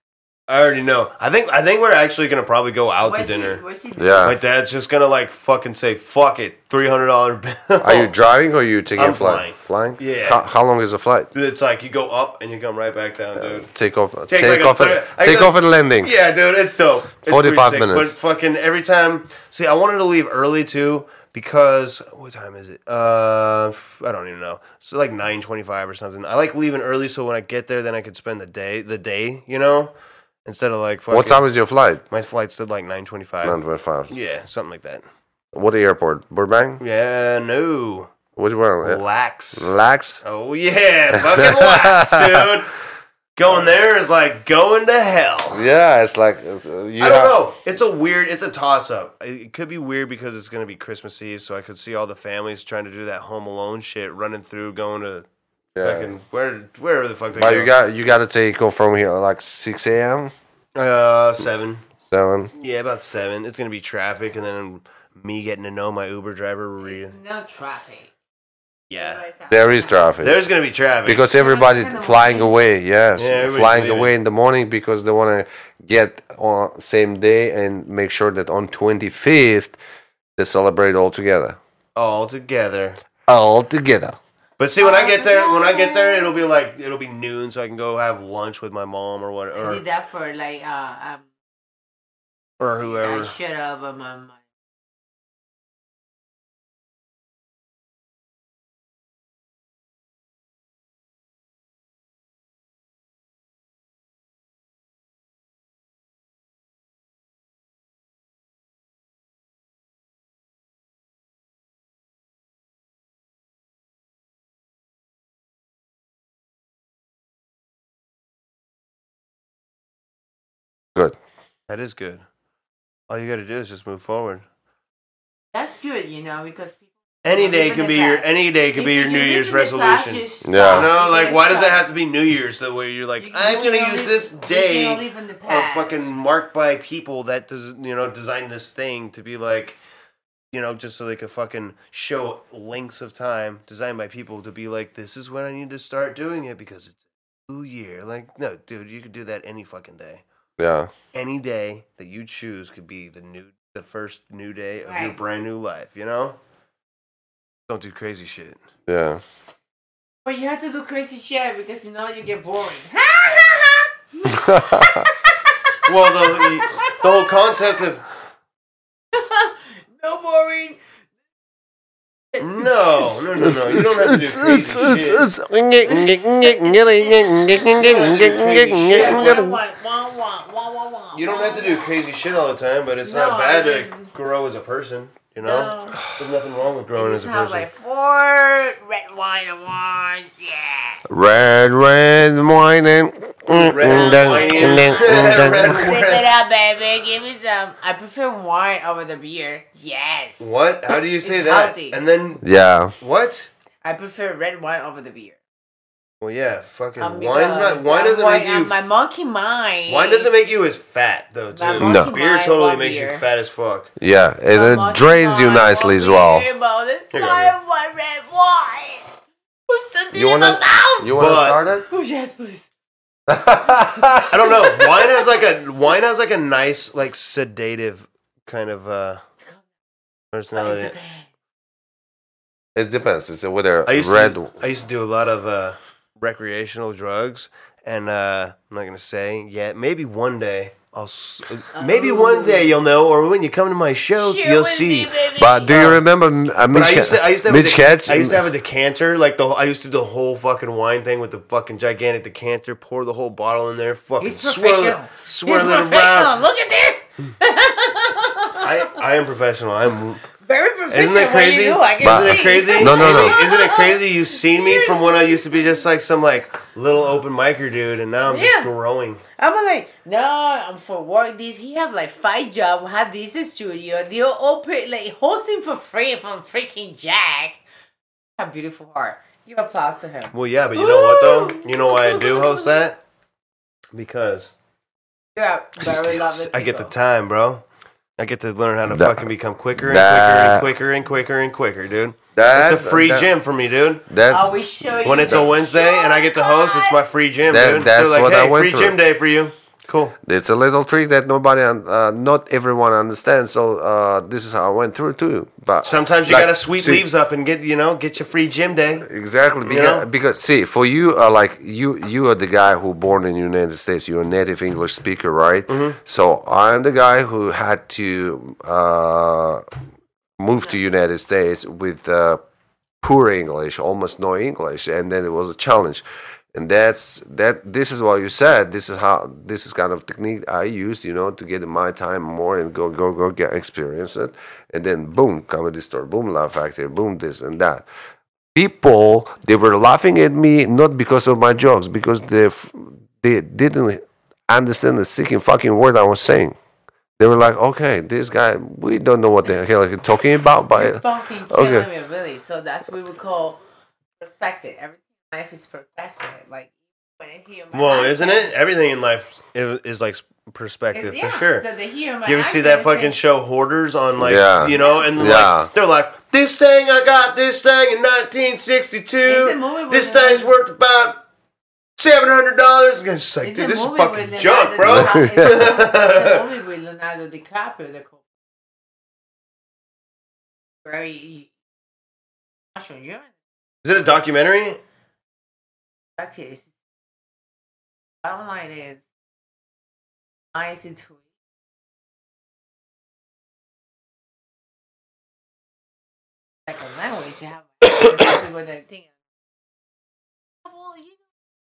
I already know. I think. I think we're actually gonna probably go out What's to dinner. She, what's she doing? Yeah. My dad's just gonna like fucking say fuck it, three hundred dollar bill. Are you driving or are you taking I'm a flight? flying. Flying? Yeah. How, how long is the flight? Dude, it's like you go up and you come right back down, dude. Take off. Take Take, like a off. thirty- at, I take got- off at landing. Yeah, dude, it's dope. It's forty-five pretty sick, minutes. But fucking every time. See, I wanted to leave early too because what time is it? Uh, I don't even know. It's like nine twenty-five or something. I like leaving early so when I get there, then I could spend the day, the day, you know, instead of like fucking. What time is your flight? My flight's at like nine twenty-five. nine twenty-five. Yeah, something like that. What airport? Burbank? Yeah, no. Which one? Lax. Lax? Oh yeah, fucking lax, dude. Going there is like going to hell. Yeah, it's like uh, you I don't have- know. It's a weird. It's a toss up. It could be weird because it's gonna be Christmas Eve, so I could see all the families trying to do that Home Alone shit, running through, going to Yeah. fucking where wherever the fuck they But go. you got you got to take off from here like six a m. uh seven. seven. Yeah, about seven. It's gonna be traffic, and then me getting to know my Uber driver. Re- There's no traffic. yeah, There is traffic. there's gonna be traffic Because everybody in the flying morning. away, yes, Yeah, everybody's flying leaving. away in the morning because they want to get on same day and make sure that on twenty-fifth they celebrate all together. all together. All together. But see, when I get there, when I get there, it'll be like it'll be noon, so I can go have lunch with my mom or what, I or did that for like uh um. or I whoever. shut up on my mind. Good. That is good. All you got to do is just move forward. That's good, you know, because people. Any live day in can the be your past. any day can If be your you New live Year's in the past, resolution. you Yeah. stop. You know, like You why does it stop. have to be New Year's? The way you're like, You- I'm you gonna can use live- this you day can live in the of past. fucking marked by people that does you know design this thing to be like, you know, just so they could fucking show lengths of time designed by people to be like, this is when I need to start doing it because it's a new year. Like, no, dude, you could do that any fucking day. Yeah. Any day that you choose could be the new, the first new day of your Right. brand new life. You know, don't do crazy shit. Yeah. But you have to do crazy shit because you know you get boring. Well, the the whole concept of No boring. no, no, no, no, you don't have to do crazy shit. You don't have to do crazy shit all the time, but it's No, not bad I to just- grow as a person. You know, No. there's nothing wrong with growing as Just a have person. like four red wine and wine. Yeah. Red, red wine and Red wine. Sip it up, baby. Give me some. I prefer wine over the beer. Yes. What? How do you say It's that? healthy. And then yeah. what? I prefer red wine over the beer. Well, yeah, fucking Um, wine's not. because Wine I'm doesn't white- make you. I'm my monkey mind. Wine doesn't make you as fat though, My too. monkey Beer mind totally want makes you beer. fat as fuck. Yeah. And My it monkey drains you mind nicely want as well. beer, but this Here you go, time, one red wine. Who's something You in wanna my mouth? you wanna But- start it? Oh, yes, please. I don't know. Wine has like a wine has like a nice like sedative kind of uh What is personality. the pain? It depends. It's whether I used red. to I used to do a lot of uh, recreational drugs, and uh, I'm not gonna say yet. Maybe one day I'll. s- Maybe one day you'll know, or when you come to my shows, Share you'll with see. me, baby. But do you remember uh, But Mitch? I used to, I used to have Mitch a, dec- Katz? I used to have a decanter, like the whole- I used to do the whole fucking wine thing with the fucking gigantic decanter, pour the whole bottle in there, fucking He's swirl it, professional. swirl He's it professional. around. Look at this. I, I am professional. I'm Very proficient. Isn't it What do you crazy? do? I can But- Isn't it see. crazy? No, no, no. Amy, isn't it crazy? You've seen me from when I used to be just like some like little open micer dude, and now I'm just Yeah. growing. I'm like, no, I'm for work. This he have like five job, had this studio. They all open like hosting for free from freaking Jack. Have beautiful heart. Give applause to him. Well, yeah, but you know what though? You know why I do host that? Because You're a very lovely. I get the people. time, bro. I get to learn how to That- fucking become quicker and that- quicker and quicker and quicker and quicker, dude. That's It's a free that- gym for me, dude. That's I will show you. When it's a the Wednesday and I get to host, it's my free gym, That- dude. that's They're like, what I hey, went free through. gym day for you. Cool. it's a little trick that nobody, un- uh, not everyone understands. So uh, this is how I went through too. But Sometimes you like, gotta sweep see, leaves up and get, you know, get your free gym day. Exactly, because, know? because see, for you, uh, like you, you are the guy who born in the United States. You're a native English speaker, right? Mm-hmm. So I'm the guy who had to uh, move to United States with uh, poor English, almost no English, and then it was a challenge. And that's that. This is what you said. This is how. This is kind of technique I used, you know, to get in my time more and go, go, go, get experience it, and then boom, comedy store, boom, Laugh Factory, boom, this and that. People, they were laughing at me not because of my jokes, because they f- they didn't understand the second fucking word I was saying. They were like, okay, this guy, we don't know what the hell he's talking about, You're but fucking killing okay. me, really. So that's what we would call perspective. Everything in life is perspective. Like when I hear my Well, accent, isn't it? Everything in life is, is like perspective it's- for yeah, sure. So they hear my You ever see accent, that they say, fucking show Hoarders on like, Yeah. you know, and Yeah. like they're like, this thing I got this thing in nineteen It's a sixty-two. movie with This the- thing's worth about seven hundred dollars. It's like, It's dude, a this is movie fucking with junk, Leonardo bro. DiCaprio. It's a, it's a movie with Leonardo DiCaprio. They're called very. I'm sure you're Is it a documentary? actually. It's, bottom line is, I see to second language. You have especially with the thing. Well, you know,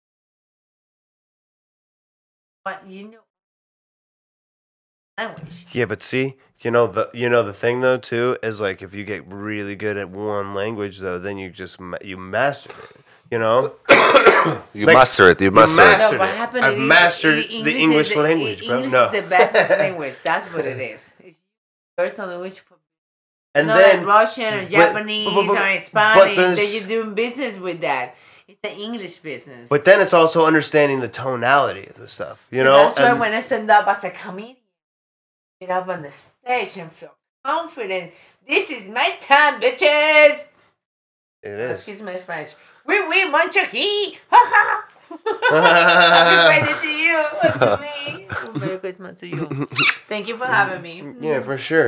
but you know language. Yeah, but see, you know the you know the thing though too is like if you get really good at one language though, then you just ma- you master it. You know, You Like, master it. You master it. master- No, what it. happened I've is mastered E- the English is language, E- bro. English No. is the best language. That's what it is. It's personal language for and not then like Russian or but- Japanese but- but- or but Spanish there's- that you're doing business with that. It's the English business. but then it's also understanding the tonality of the stuff. You So know, that's why And- when I stand up as a comedian, get up on the stage and feel confident. This is my time, bitches. it is. Excuse my French. Oui, oui, mon chucky. Ha ha. Happy birthday to you. and to me. Merry Christmas to you. Thank you for having me. Yeah, for sure.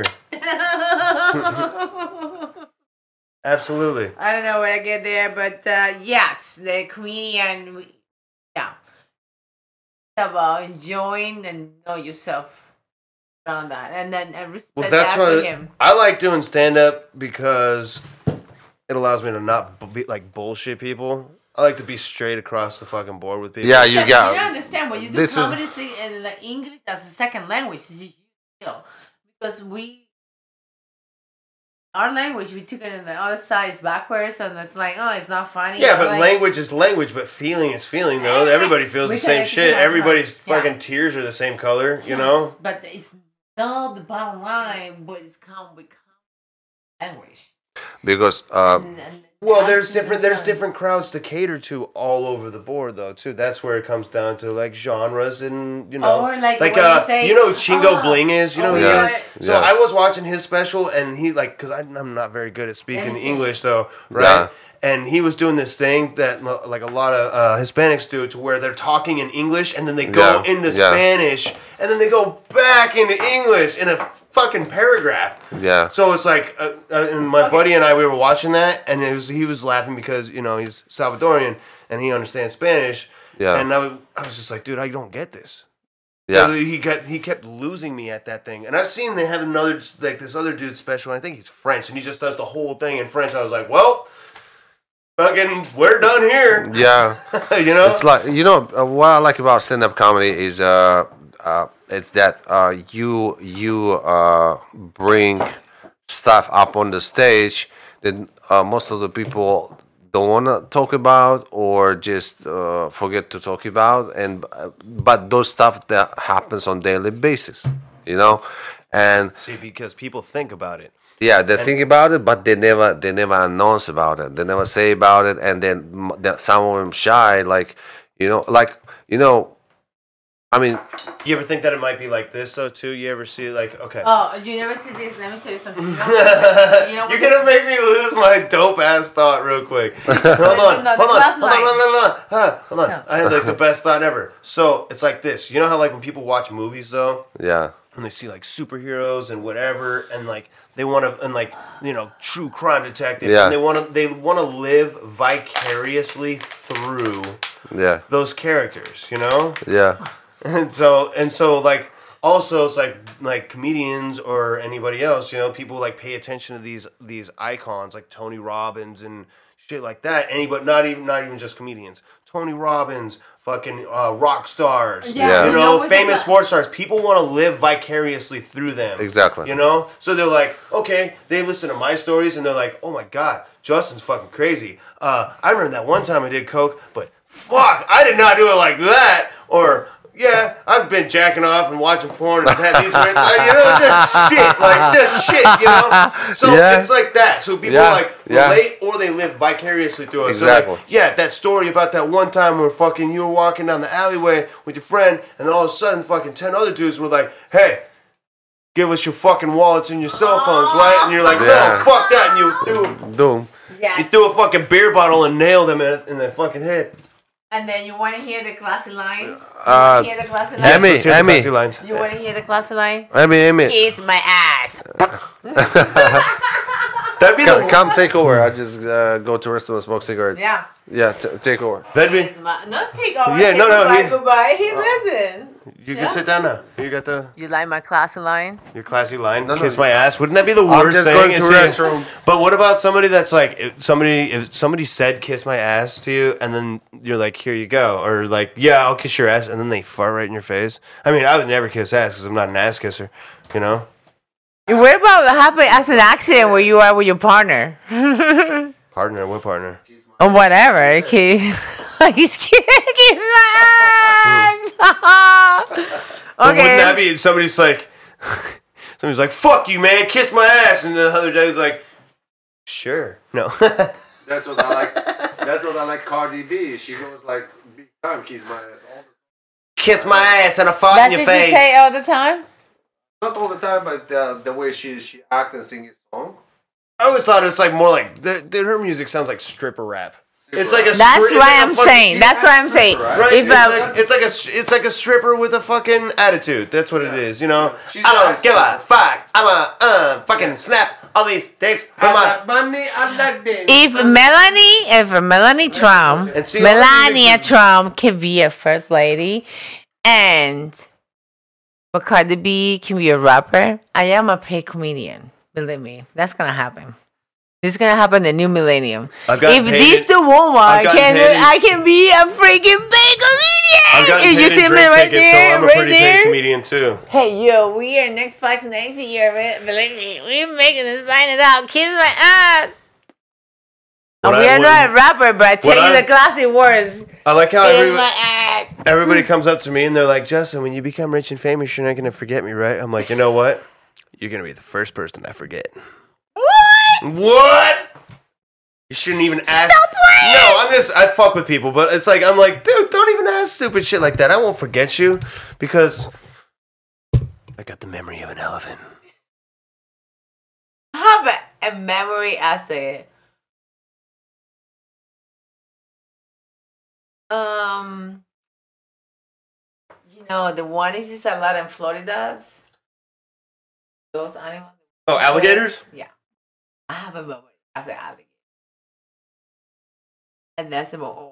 Absolutely. I don't know when I get there, but uh, yes, the comedian, we- yeah. It's about enjoying and know yourself around that, and then and respect Well, that's that for why him. I like doing stand up because it allows me to not b- be like bullshit people. I like to be straight across the fucking board with people. Yeah, you Yeah, but got. you don't understand when you do this is- comedy thing and the English as a second language is a huge deal because we. Our language, we took it in the other side is backwards, and it's like, oh, it's not funny. Yeah, or but like, language is language, but feeling is feeling though. Everybody feels We the can same actually shit. have Everybody's fun. Yeah. fucking tears are the same color, you Yes, know? but it's not the bottom line, but it's come with language. Because uh, And- and Well, that's- there's different that's there's a- different crowds to cater to all over the board though too. That's where it comes down to like genres and you know Or like like when uh you say, you know who Chingo "Ah, Bling is, you know who Yeah. he is. So Yeah. I was watching his special and he like cuz I'm not very good at speaking Imitate. English though, right? Yeah. And he was doing this thing that lo- like a lot of uh, Hispanics do to where they're talking in English and then they go Yeah. into Yeah. Spanish and then they go back into English in a fucking paragraph. yeah, So it's like, uh, uh, and my buddy and I, we were watching that, and it was he was laughing because you know he's Salvadorian and he understands Spanish. Yeah. And I, was- I was just like, dude, I don't get this. yeah. He got he kept losing me at that thing, and I've seen they have another like this other dude special. I think he's French, and he just does the whole thing in French. I was like, well, fucking, we're done here. Yeah. you know. It's like you know uh, what I like about stand-up comedy is uh, uh it's that uh you you uh bring stuff up on the stage that uh, most of the people don't want to talk about or just uh, forget to talk about, and uh, but those stuff that happens on daily basis, you know, and See, because people think about it. yeah, they think about it, but they never they never announce about it. They never say about it, and then m- that some of them shy, like you know, like you know, I mean, You ever think that it might be like this though too? You ever see like okay? Oh, you never see this? Let me tell you something. You know, you know what You're gonna make me lose my dope ass thought real quick. hold on, No, hold on, the hold on, class hold on, line. hold on, hold on, Huh, hold on. No. I had like the best thought ever. So it's like this. You know how like when people watch movies though, yeah, and they see like superheroes and whatever, and like they want to, and like you know, true crime detective, Yeah. and they want to, they want to live vicariously through yeah, those characters. You know. yeah, And so and so like also it's like like comedians or anybody else, you know, people like pay attention to these these icons like Tony Robbins and shit like that. Anybody, not even not even just comedians. Tony Robbins, fucking uh, rock stars, Yeah, Yeah. you you know, know what's famous the- sports stars. People want to live vicariously through them. Exactly. You know, so they're like, okay, they listen to my stories and they're like, oh my god, Justin's fucking crazy. Uh, I remember that one time I did coke, but fuck, I did not do it like that. Or yeah, I've been jacking off and watching porn and had these, weird- like, you know, just shit, like just shit, you know. So Yeah. it's like that. So people Yeah, like yeah. relate or they live vicariously through it. So like, Exactly. yeah, that story about that one time where fucking you were walking down the alleyway with your friend, and then all of a sudden, fucking ten other dudes were like, "Hey, give us your fucking wallets and your cell phones, right?" And you're like, Yeah. "No, fuck that!" And you threw, doom. you Yes. threw a fucking beer bottle and nailed them in, in the fucking head. And then you want to hear the classy lines? You Uh, want to hear the classy lines? Emmy, let's hear the Emmy. classy lines. You want to hear the classy line? I mean, I mean, Kiss my ass. That'd be come, the come take over. I just uh, go to restaurant, smoke cigarette. Yeah. Yeah, t- take over. that'd be. Kiss my, no, take over. Yeah, say no, no, Goodbye, he- goodbye. He listen. You Yeah. can sit down now. You got the You like my classy line? your classy line. no. Kiss my ass. Wouldn't that be the worst just thing? going is to saying- restroom. But what about somebody that's like if somebody if somebody said kiss my ass to you and then you're like here you go or like yeah I'll kiss your ass and then they fart right in your face. I mean I would never kiss ass because I'm not an ass kisser, you know. What about what happened as an accident where you are with your partner? Partner, what partner? Or whatever. Okay. He's kiss my ass. But wouldn't that okay. be somebody's like somebody's like fuck you man, kiss my ass, and the other day's like sure no. That's what I like. That's what I like. Cardi B. She goes like big time kiss my ass. All the, Kiss my ass and a fart That's in your what you face. say all the time? not all the time, but the, the way she she act and sing his song. I always thought it was like more like the, the, her music sounds like stripper rap. It's like a That's stri- it's what like a I'm fucking- saying. That's what I'm saying. right? Right? If it's, uh, like, it's like a str- it's like a stripper with a fucking attitude. That's what it is, you know. She's I don't like- give a fuck. I'm a uh fucking snap all these dicks from my. money. I like this. if Melanie, if Melanie Trump, And see, all the Melania music- Trump can be a first lady, and Cardi B can be a rapper, I am a paid comedian. Believe me, that's gonna happen. This is gonna happen in the new millennium. I've gotten If paid this in- the woman I've gotten can, paid in- I can be a freaking paid comedian. I've gotten If paid you in see me drink right tickets, there, so I'm a right pretty there. paid comedian too. Hey yo, we are Netflix next year, man. Believe me, we're making a sign it out. Kiss my ass. What And we I- are not a rapper, but I tell what you I- the classy words. I like how Kiss everybody, my ass. everybody comes up to me and they're like, Justin, when you become rich and famous, you're not gonna forget me, right? I'm like, you know what? You're gonna be the first person I forget. What? What? You shouldn't even ask. Stop playing. No, I'm just I fuck with people, but it's like I'm like, dude, don't even ask stupid shit like that. I won't forget you because I got the memory of an elephant. I have a, a memory essay. Um, you know, the one is just a lot in Florida's. Those animals. Oh, alligators? Yeah. I have a memory of the alligator. And that's the more.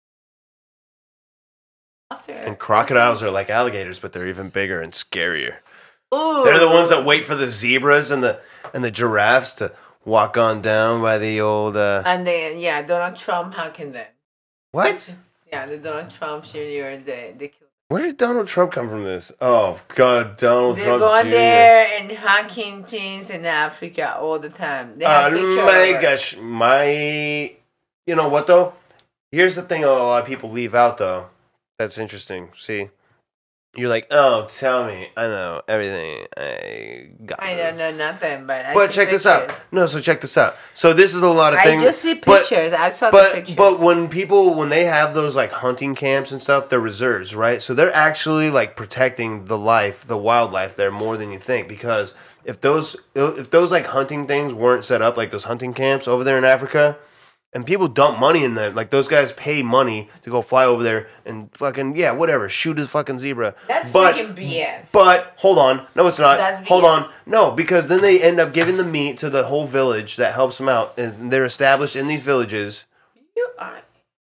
After. And crocodiles are like alligators, but they're even bigger and scarier. Ooh. They're the ones that wait for the zebras and the and the giraffes to walk on down by the old. Uh, And then, yeah, Donald Trump hacking them. what? Yeah, the Donald Trump Junior, they, they killed Where did Donald Trump come from this? Oh, God, Donald They're Trump going Junior there and hacking things in Africa all the time. They have Oh, picture my of it. gosh. My... You know what, though? Here's the thing a lot of people leave out, though. That's interesting. See? You're like, oh, tell me. I know everything. I got I this. don't know nothing, but I But see check this pictures. out. No, so check this out. So this is a lot of I things. just see but- pictures. I saw But the pictures. but when people when they have those like hunting camps and stuff, they're reserves, right? So they're actually like protecting the life, the wildlife there more than you think. Because if those if those like hunting things weren't set up, like those hunting camps over there in Africa, and people dump money in them, like those guys pay money to go fly over there and fucking yeah, whatever, shoot a fucking zebra. That's but, freaking B S. But hold on, no, it's not. That's Hold B S. on, no, because then they end up giving the meat to the whole village that helps them out, and they're established in these villages. You are.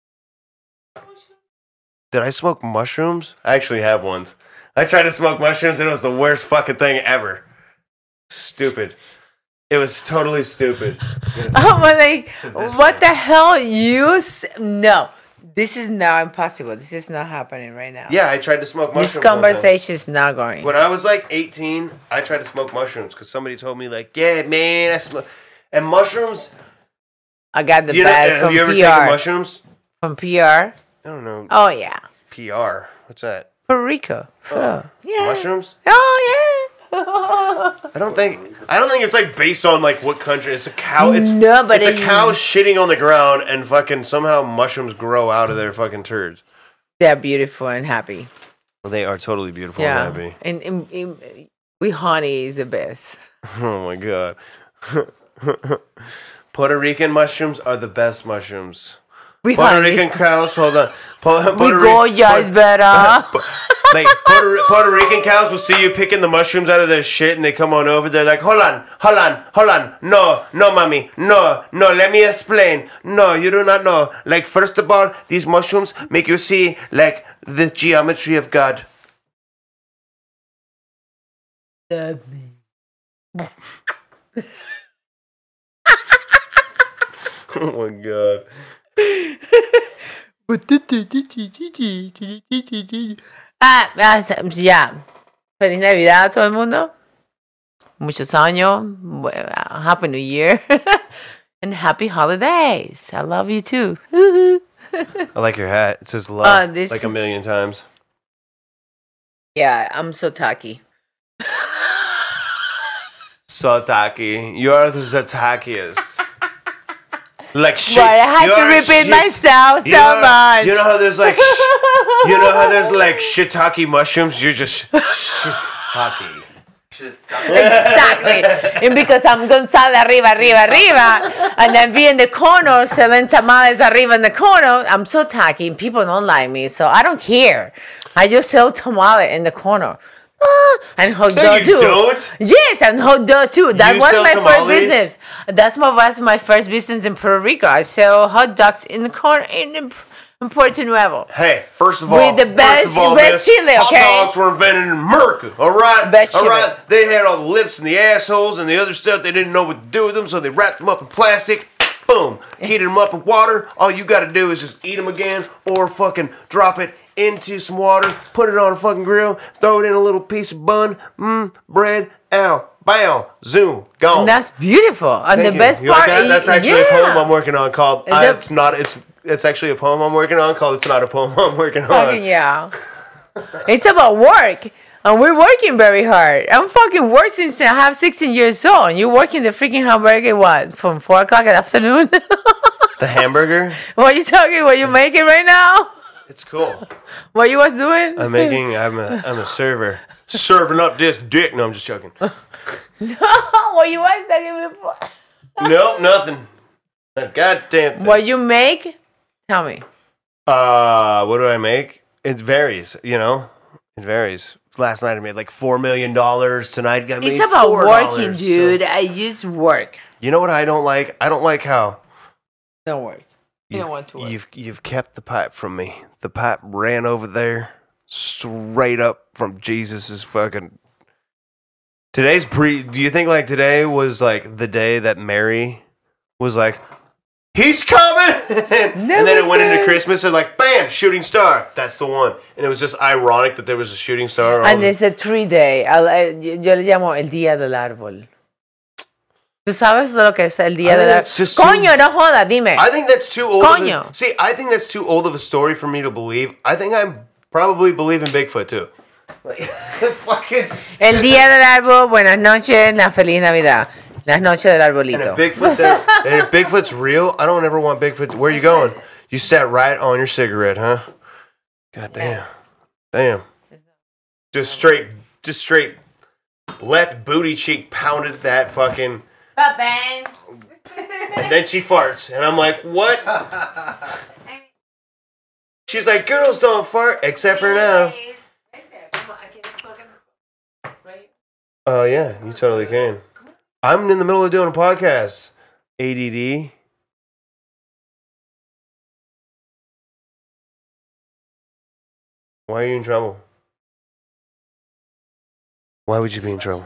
Did I smoke mushrooms? I actually have ones. I tried to smoke mushrooms and it was the worst fucking thing ever. Stupid. It was totally stupid. I'm like, To this what thing. the hell? You s- no. This is now impossible. This is not happening right now. Yeah, I tried to smoke mushrooms. This one time. conversation is not going. When I was like eighteen, I tried to smoke mushrooms because somebody told me like, yeah, man, I smoke. And mushrooms. I got the You know, best have from you ever P taken R. mushrooms? From P R. I don't know. Oh yeah, P R. What's that? Puerto Rico. Oh, yeah. Mushrooms? Oh I don't think. I don't think it's like based on like what country. It's a cow. It's No, but it's a it- cow shitting on the ground and fucking somehow mushrooms grow out of their fucking turds. yeah. They're beautiful and happy. They are totally beautiful Yeah, and happy. and, and, and we honey is the best. Oh my god. Puerto Rican mushrooms are the best mushrooms. We Puerto honey. Rican cows, hold on. Puerto, we Puerto go, Ri- yeah, it's better. like Puerto, Ri- Puerto Rican cows will see you picking the mushrooms out of their shit and they come on over. They're like, hold on, hold on, hold on. No, no, mommy. No, no, let me explain. No, you do not know. Like, first of all, these mushrooms make you see, like, the geometry of God. Love me. Oh my god. Ah, ah, ya. Feliz Navidad a todo el mundo. Muchos años. Bu- Happy New Year. And happy holidays. I love you too. I like your hat. It says love Uh, this- like a million times. Yeah, I'm so tacky. So tacky. You are the tackiest. Like shit. But I had you to are repeat shit- myself so you know, much. You know how there's like, sh- you know how there's like shiitake mushrooms. You're just shiitake. Exactly. And because I'm Gonzalo arriba, arriba, arriba, and then be in the corner, seven tamales arriba in the corner, I'm so tacky and people don't like me, so I don't care. I just sell tamale in the corner. Ah, and hot No, dog you too. don't? Yes, and hot dog too. That You was sell my tamales? first business. That's my was my first business in Puerto Rico. I sell hot dogs in the corner in, in Puerto Nuevo. Hey, first of all, With the first best- of all, best miss, chili, hot okay? dogs were invented in America. All right, Best all chili. right. They had all the lips and the assholes and the other stuff. They didn't know what to do with them, so they wrapped them up in plastic. Boom, heated them up in water. All you got to do is just eat them again, or fucking drop it into some water, put it on a fucking grill, throw it in a little piece of bun, mmm, bread, ow, bow, zoom, gone. And that's beautiful. And Thank the you. best You like part that? is That's actually yeah. a poem I'm working on called. Is Uh, it- it's not. It's it's actually a poem I'm working on called. It's not a poem I'm working on. Fucking yeah. It's about work. And we're working very hard. I'm fucking working since I have sixteen years old. And you're working the freaking hamburger, what, from four o'clock in the afternoon? The hamburger. What you talking? What you making right now? It's cool. What you was doing? I'm making. I'm a. I'm a server. Serving up this dick. No, I'm just joking. What you was talking before? Nope, nothing. A goddamn thing. What you make? Tell me. Uh, what do I make? It varies. You know, it varies. Last night I made like four million dollars. Tonight I made It's about four working, dollars, dude. so- I just work. You know what I don't like? I don't like how Don't work. You you've, don't want to work. you've you've kept the pipe from me. The pipe ran over there, straight up from Jesus's fucking. Today's pre. Do you think like today was like the day that Mary was like, he's coming. And then it went into Never Christmas and like, bam, shooting star. That's the one. And it was just ironic that there was a shooting star. And it's a three day. I'll- eh, Yo yo le llamo el día del árbol. ¿Tú sabes lo que es el día I del think árbol? it's just Coño, no joda, dime. I think that's too old. Of Coño. a, see, I think that's too old of a story for me to believe. I think I probably believe in Bigfoot too. Like, fucking. El día del árbol, buenas noches, la feliz Navidad. Las noches del And arbolito. if Bigfoot's ever, and if Bigfoot's real, I don't ever want Bigfoot. Where are you going? You sat right on your cigarette, huh? God damn. Yes. Damn. Just straight, just straight. Let booty cheek pounded that fucking. Bang. And then she farts, and I'm like, what? She's like, girls don't fart except for now. Oh yeah, you totally can. I'm in the middle of doing a podcast. A D D. Why are you in trouble? Why would you be in trouble?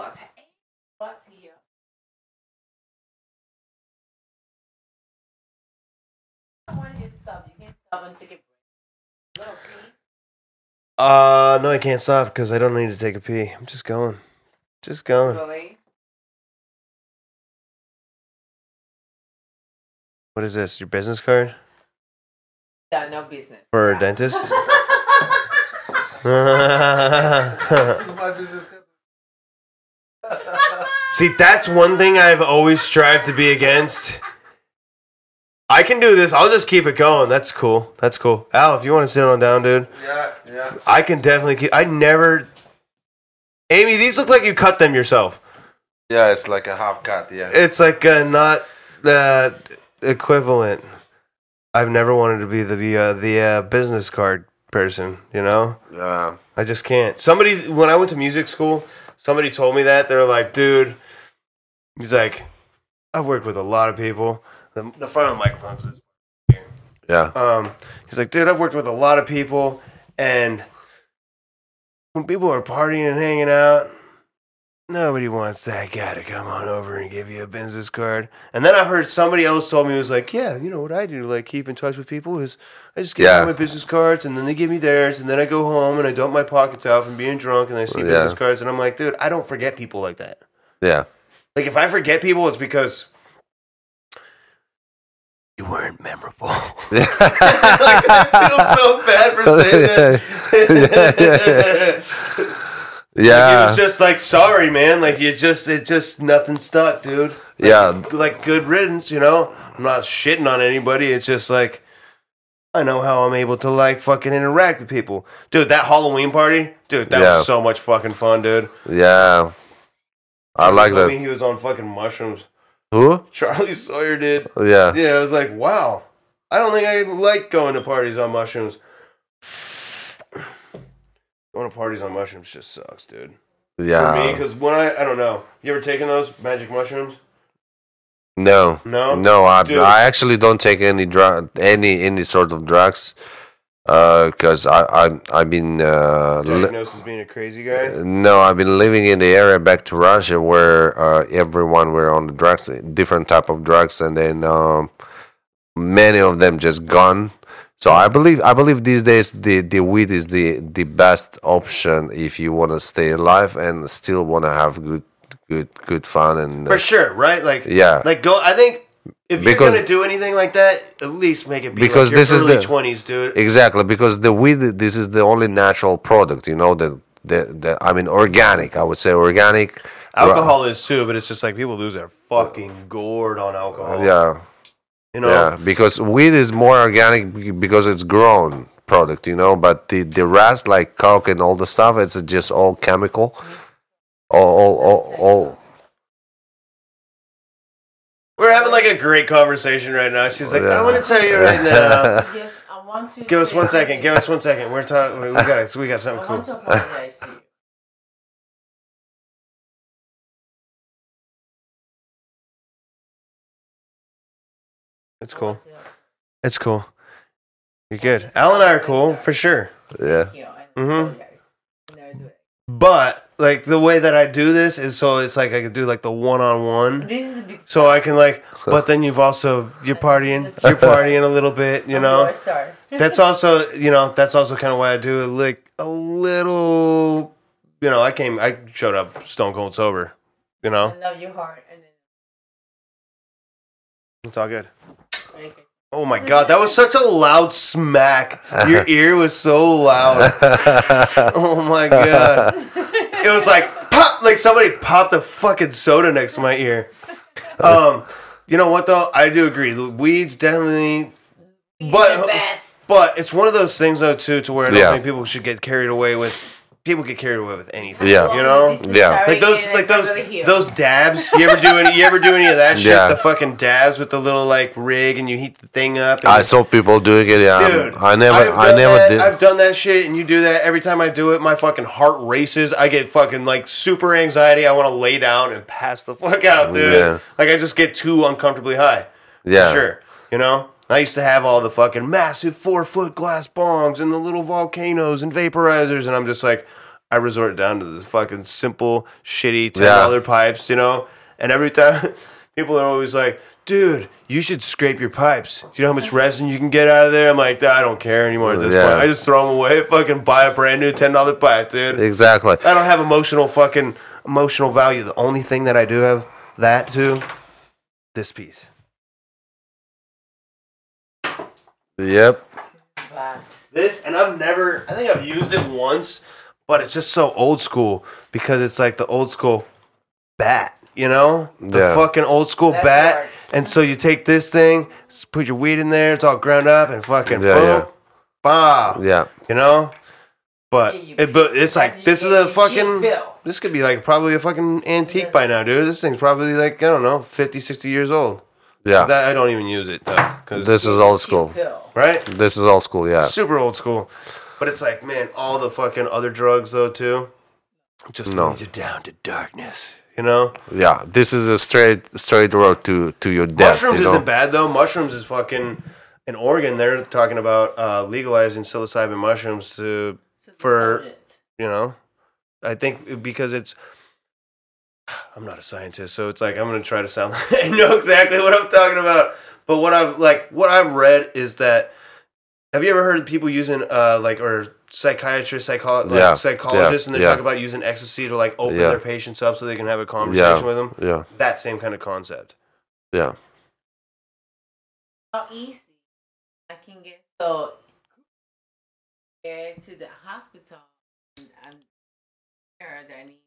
Uh, no, I can't stop because I don't need to take a pee. I'm just going. Just going. Really? What is this? Your business card? Yeah, no business. For a dentist? This is my business. See, that's one thing I've always strived to be against. I can do this. I'll just keep it going. That's cool. That's cool. Al, if you want to sit on down, dude, Yeah, yeah. I can definitely keep. I never. Amy, these look like you cut them yourself. Yeah, it's like a half cut. Yeah. It's like uh, not that equivalent. I've never wanted to be the uh, the uh, business card person. You know, Yeah. I just can't. Somebody when I went to music school, somebody told me that they're like, dude. He's like, I've worked with a lot of people. The, the front of the microphone is Yeah. Um, he's like, dude, I've worked with a lot of people, and when people are partying and hanging out, nobody wants that guy to come on over and give you a business card. And then I heard somebody else told me, it was like, yeah, you know what I do to like keep in touch with people is I just give Yeah. them my business cards, and then they give me theirs, and then I go home and I dump my pockets out from being drunk, and I see Yeah. business cards, and I'm like, dude, I don't forget people like that. Yeah. Like if I forget people, it's because you weren't memorable. Like, I feel so bad for saying that. Like, it Yeah. was just like, sorry, man. Like you just, it just nothing stuck, dude. Like, Yeah. Like good riddance, you know. I'm not shitting on anybody. It's just like I know how I'm able to like fucking interact with people, dude. That Halloween party, dude. That Yeah. was so much fucking fun, dude. Yeah. I like Told me that. He was on fucking mushrooms. Who? Charlie Sawyer did. Yeah. Yeah, I was like, wow. I don't think I like going to parties on mushrooms. Going to parties on mushrooms just sucks, dude. For me, Yeah. because when I, I don't know. You ever taken those magic mushrooms? No. No? No, I, Dude. I actually don't take any drug, any any sort of drugs, because I I I've been uh, li- Diagnosed as being a crazy guy? no, I've been living in the area back to Russia where uh, everyone were on the drugs, different type of drugs, and then um, many of them just gone. So I believe I believe these days the, the weed is the, the best option if you want to stay alive and still want to have good good good fun and uh, For sure, right? Like, Yeah. Like, go, I think if you're Because- going to do anything like that, at least make it be Because like your this is early the- twenties, dude. exactly because the weed this is the only natural product, you know, the the, the I mean organic, I would say organic. Alcohol is too, but it's just like people lose their fucking gourd on alcohol. Yeah. You know? Yeah, because weed is more organic be- because it's grown product, you know. But the the rest, like coke and all the stuff, it's just all chemical, all all all. all We're having like a great conversation right now. She's like, I Yeah. want to tell you right now. Yes, I want to. Give us say one second. something. Give us one second. We're talking. We got. We got I something want cool. to apologize to you. It's cool. It's cool. You're good. Al and I are cool for sure. yeah, Thank you. I Mhm. apologize. I never do it. But like the way that I do this is so it's like I could do like the one on one. This is a big So I can like, but then you've also you're partying, you're partying a little bit, you know. Star. That's also, you know, that's also kind of why I do it like a little, you know. I came, I showed up stone cold sober, you know. I love your heart. And then It's all good. Oh my god, that was such a loud smack. Your ear was so loud. Oh my god. It was like pop, like somebody popped a fucking soda next to my ear. Um, you know what though? I do agree. The weed's definitely, but the best. but it's one of those things though too, to where I don't Yeah. think people should get carried away with. People get carried away with anything. Yeah. You know. Yeah. Like those, like those, those dabs. You ever do any? You ever do any of that shit? Yeah. The fucking dabs with the little like rig, and you heat the thing up. And I saw people doing it. Yeah, Dude, I never, I've I done never that, did. I've done that shit, and you do that every time I do it. My fucking heart races. I get fucking like super anxiety. I want to lay down and pass the fuck out, dude. Yeah. Like I just get too uncomfortably high. Yeah. For sure. You know. I used to have all the fucking massive four foot glass bongs and the little volcanoes and vaporizers, and I'm just like, I resort down to this fucking simple, shitty ten dollar Yeah. pipes, you know. And every time, people are always like, "Dude, you should scrape your pipes. Do you know how much resin you can get out of there?" I'm like, I don't care anymore at this Yeah. point. I just throw them away. Fucking buy a brand new ten dollar pipe, dude. Exactly. I don't have emotional fucking emotional value. The only thing that I do have that to, this piece. Yep. This, and I've never, I think I've used it once, but it's just so old school because it's like the old school bat, you know? The Yeah. fucking old school That's bat. hard. And so you take this thing, s- put your weed in there, it's all ground up, and fucking Yeah, boom, yeah. bah, Yeah. you know? But, Yeah, you- it, but it's like, That's this is your a fucking, cheap pill. this could be like probably a fucking antique by now, dude. This thing's probably like, I don't know, fifty, sixty years old. Yeah. That, I don't even use it, though. Cause, This is old school. Pill. right? This is old school. Yeah. Super old school. But it's like, man, all the fucking other drugs though too, just No. lead you down to darkness. You know, Yeah. This is a straight, straight road to to your death. mushrooms you know? isn't bad though. Mushrooms is fucking in Oregon. They're talking about uh, legalizing psilocybin mushrooms to for you know. I think because it's. I'm not a scientist, so it's like I'm gonna try to sound like I know exactly what I'm talking about. But what I've like what I've read is that. Have you ever heard of people using uh like or psychiatrists, psycho- like Yeah, psychologists, yeah, and they yeah. talk about using ecstasy to like open Yeah. their patients up so they can have a conversation Yeah. with them? Yeah. That same kind of concept. Yeah. How easy I can get so get to the hospital and I'm there that I need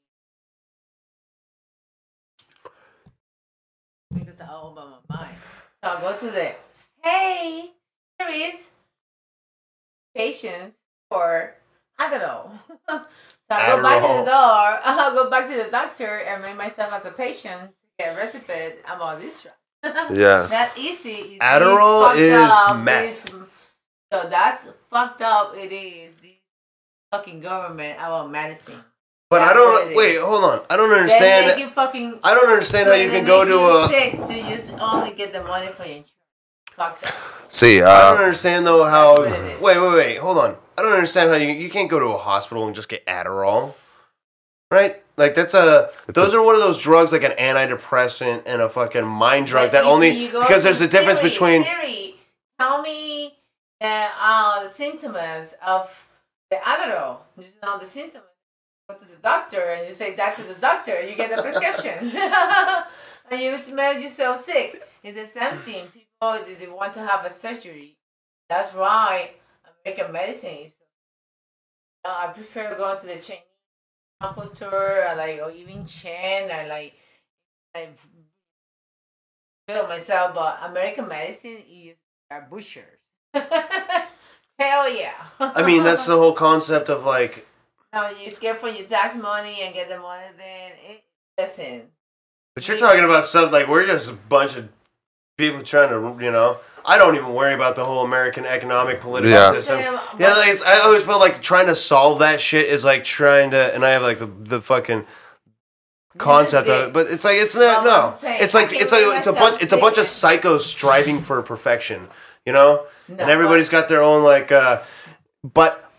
because I all about my mind. So I'll go to the hey, there is patients for Adderall. So I go back to Adderall. the door. I'll go back to the doctor and make myself as a patient to get a recipe about this drug. Yeah. That easy. It Adderall fucked is up. meth. This- so that's fucked up. It is the fucking government about medicine. But I That's don't what it wait, is. hold on. I don't They make understand. you fucking. I don't understand how you they can go make to you a sick to just only get the money for your insurance. Fuck that. See. I don't Uh. understand though how That's what it is. wait, wait, wait, hold on. I don't understand how you you can't go to a hospital and just get Adderall. Right? Like that's a It's those a- are one of those drugs like an antidepressant and a fucking mind drug But that if only you go because to there's a difference Siri, between Siri, tell me uh, uh, the symptoms of the Adderall. You know the symptoms. Go to the doctor and you say that to the doctor. You get the prescription, and you smell yourself sick. It's the same thing. People they, they want to have a surgery. That's why American medicine is. Uh, I prefer going to the Chinese acupuncture, or like or even Chen. I like. I feel myself, but American medicine is are butchers. Hell yeah. I mean that's the whole concept of like No, you skip for your tax money and get the money. Then it listen. but you're talking about stuff like we're just a bunch of people trying to you know I don't even worry about the whole American economic political Yeah. system. Yeah, like it's, I always feel like trying to solve that shit is like trying to, and I have like the the fucking concept of it, but it's like it's not Well, I'm no, saying, it's like I can it's like make it's a myself bunch it's a bunch of sick. psychos striving for perfection, you know, No, and everybody's got their own like, uh but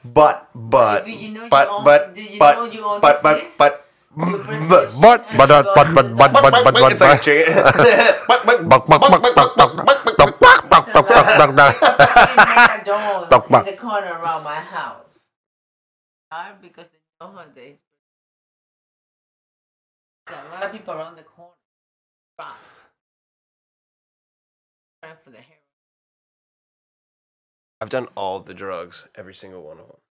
but but If you know you but own- but do you but know you own but but disease? but Your but prescription but and but you but go but to but the but but doctor. but but it's like a chicken. Buck, buck, Buck, buck, buck, buck, buck, buck, buck, buck, buck, buck, buck, buck, buck. McDonald's Buck, buck. in the corner around my house. Why? Because they know how they. There's a lot of people around the corner. Box. Trying for the hair. I've done all the drugs, every single one of them.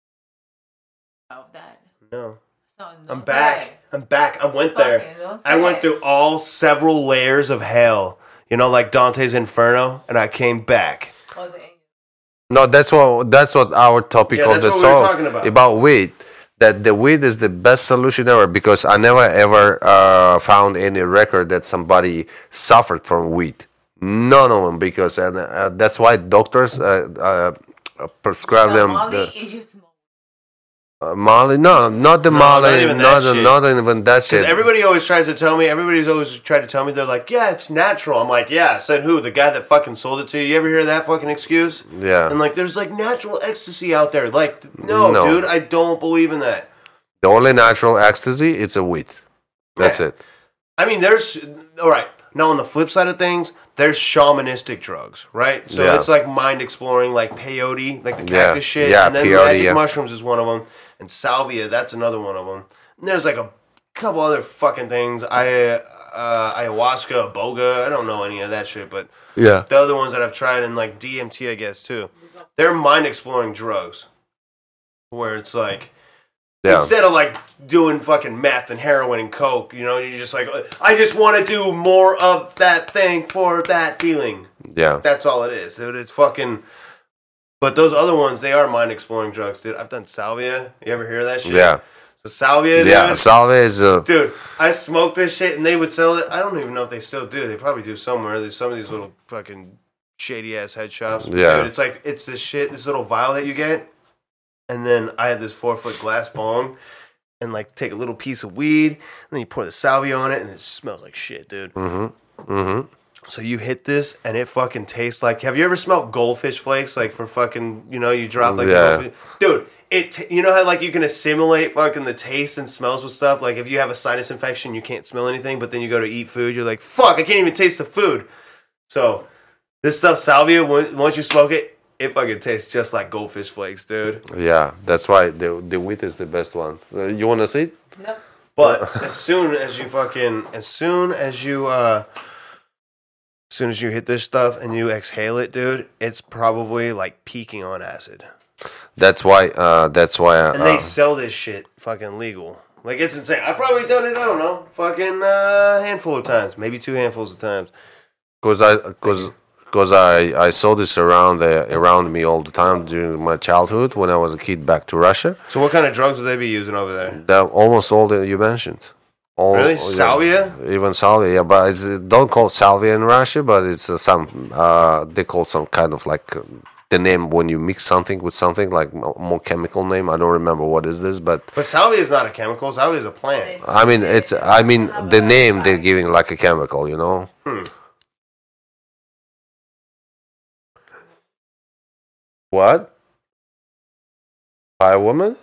Of that. No, So no I'm back. say. I'm back. I went there. Fucking don't I went say. through all several layers of hell. You know, like Dante's Inferno, and I came back. Oh, the, No, that's what that's what our topic Yeah, of that's the what we were talk talking about. weed. That the weed is the best solution ever because I never ever uh, found any record that somebody suffered from weed. None of them because and uh, that's why doctors uh, uh, prescribe no, them Molly, the it used to smoke. uh, Molly. No, not the No, Molly. not even that not, shit. not even that Because shit. everybody always tries to tell me, everybody's always tried to tell me, they're like, yeah, it's natural. I'm like, yeah. I said who? The guy that fucking sold it to you? You ever hear that fucking excuse? Yeah. And like, there's like natural ecstasy out there. Like, no, No. dude, I don't believe in that. The only natural ecstasy is a weed. That's Yeah. it. I mean, there's, all right. Now, on the flip side of things, there's shamanistic drugs, right? So Yeah. it's like mind exploring, like peyote, like the Yeah. cactus shit. Yeah, and then peyote, magic yeah. mushrooms is one of them. And salvia, that's another one of them. And there's like a couple other fucking things. I, uh, ayahuasca, boga. I don't know any of that shit, but Yeah. the other ones that I've tried, and like D M T, I guess, too. They're mind exploring drugs. Where it's like, Yeah. instead of like doing fucking meth and heroin and coke, you know, you're just like, I just want to do more of that thing for that feeling. Yeah. That's all it is, dude. It's fucking. But those other ones, they are mind exploring drugs, dude. I've done salvia. You ever hear that shit? Yeah. So salvia, dude. Yeah. Salve is uh, Dude, I smoked this shit and they would sell it. I don't even know if they still do. They probably do somewhere. There's some of these little fucking shady ass head shops. Yeah. Dude, it's like, it's this shit, this little vial that you get. And then I had this four foot glass bong and like take a little piece of weed and then you pour the salvia on it and it smells like shit, dude. Mm-hmm. Mm-hmm. So you hit this and it fucking tastes like, have you ever smelled goldfish flakes? Like for fucking, you know, you drop like, Yeah. goldfish. Dude, it, t- you know how like you can assimilate fucking the taste and smells with stuff? Like if you have a sinus infection, you can't smell anything, but then you go to eat food, you're like, fuck, I can't even taste the food. So this stuff, salvia, when- once you smoke it, it fucking tastes just like goldfish flakes, dude. Yeah. That's why the the weed is the best one. Uh, you wanna see it? Nope. But as soon as you fucking, as soon as you, uh, as soon as you hit this stuff and you exhale it, dude, it's probably like peaking on acid. That's why. Uh, that's why. Uh, And they sell this shit fucking legal. Like it's insane. I've probably done it, I don't know, fucking uh, handful of times. Maybe two handfuls of times. Cause I, cause, cause I, I saw this around the, around me all the time during my childhood when I was a kid back to Russia. So what kind of drugs would they be using over there? That almost all that you mentioned. All, Really? yeah, Salvia? even salvia, yeah, but it's, uh, don't call it salvia in Russia, but it's uh, some uh, they call some kind of like uh, the name when you mix something with something like mo- more chemical name. I don't remember what is this, but But salvia is not a chemical. Salvia is a plant. I mean it's I mean the name they're giving like a chemical, you know. Hmm. What? By a woman?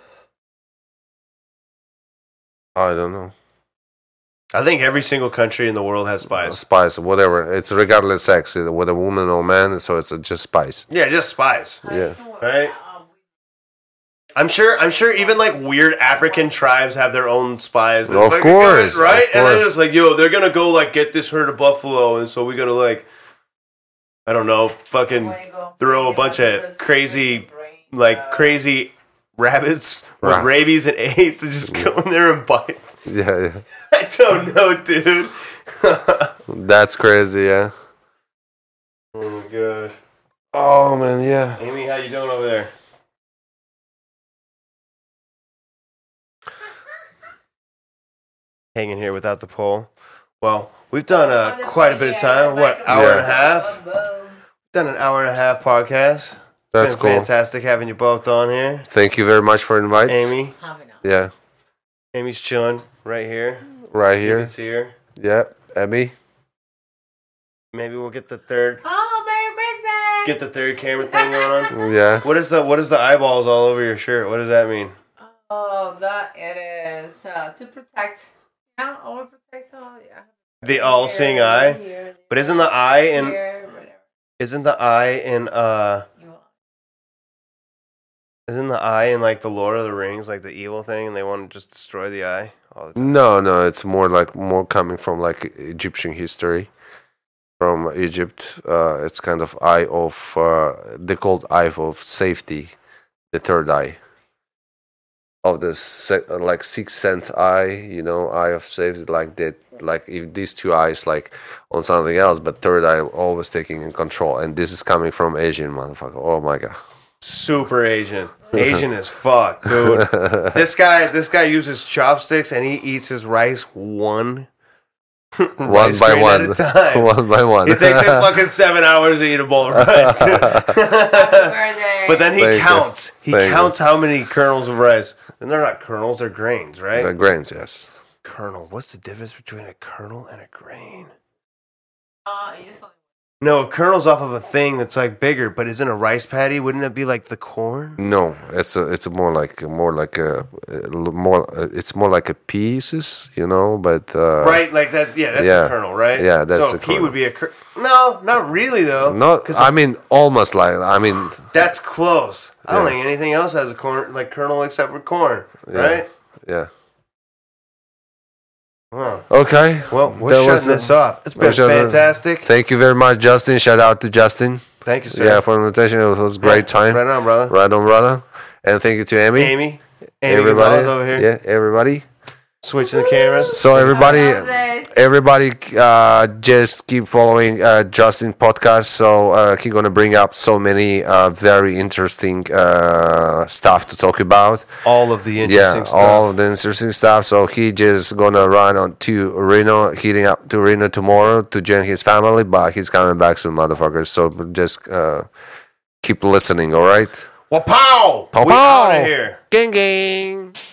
I don't know. I think every single country in the world has spice. Spice, whatever. It's regardless sex, uh, whether woman or man, so it's uh, just spice. Yeah, just spice. Yeah. Right? I'm sure. I'm sure. Even like weird African tribes have their own spies. and Of fucking course, go- right? of And they're course. just like, yo, they're gonna go like get this herd of buffalo, and so we gotta like, I don't know, fucking throw a bunch of crazy, like crazy rabbits with Right. rabies and AIDS and just go in there and bite. Yeah, yeah. I don't know, dude. That's crazy, yeah. Oh my gosh, Oh man, yeah. Amy, how you doing over there? Hanging here without the pole. Well, we've done uh, quite a bit of time. What, hour and a half? Done an hour and a half podcast. That's Been cool. fantastic having you both on here. Thank you very much for inviting. Amy, Yeah, Amy's chilling right here. right You here. can see her. Yeah, Abby. Maybe we'll get the third. Oh, Merry Christmas! Get the third camera thing going on. Yeah. What is the what is the eyeballs all over your shirt? What does that mean? Oh, that it is uh, to protect. Yeah, overprotect. Oh, yeah. The all-seeing Here, eye. here, But isn't the eye in here, whatever. isn't the eye in uh You want. isn't the eye in like the Lord of the Rings, like the evil thing, and they want to just destroy the eye all the time? No, no, it's more like more coming from like Egyptian history, from Egypt. Uh, it's kind of eye of uh, they called eye of safety, the third eye of the se- like sixth sense eye. You know, eye of safety, like that. Like if these two eyes like on something else, but third eye always taking in control. And this is coming from Asian motherfucker. Oh my god. Super Asian. Asian as fuck, dude. This guy this guy uses chopsticks and he eats his rice one One rice by grain one. at a time. One by one. It takes him fucking seven hours to eat a bowl of rice, dude. Happy birthday. But then he Thank you. counts. He Thank you. counts how many kernels of rice. And they're not kernels, they're grains, right? The grains, yes. Kernel. What's the difference between a kernel and a grain? Uh, you just like. No, a kernel's off of a thing that's like bigger, but isn't a rice patty? Wouldn't that be like the corn? No, it's a, it's a more like more like a, a l- more uh, it's more like a pieces, you know, but uh, Right, like that. Yeah, that's yeah. a kernel, right? Yeah, that's so the a pea kernel. would be a kernel. No, not really though. Not, because I mean, almost like I mean, that's close. I don't Yeah. think anything else has a corn like kernel except for corn, Yeah. right? yeah. Huh. Okay. Well, we're That shutting was, uh, this off. It's been we're shutting- fantastic. Thank you very much, Justin. Shout out to Justin. Thank you, sir. Yeah, for the invitation. It was, was a great time. Right on, brother. Right on, brother. And thank you to Amy. Amy, Amy everybody. Gonzalez over here. Yeah, everybody. Switching the cameras. So everybody, I love this. everybody, uh, just keep following uh, Justin podcast. So uh, he's gonna bring up so many uh, very interesting uh, stuff to talk about. All of the Yeah, interesting stuff. all of the interesting stuff. So he just gonna run on to Reno, heading up to Reno tomorrow to join his family. But he's coming back soon, motherfuckers. So just uh, keep listening. All right. Well, pow! Pow, We pow. out of here. Gang gang.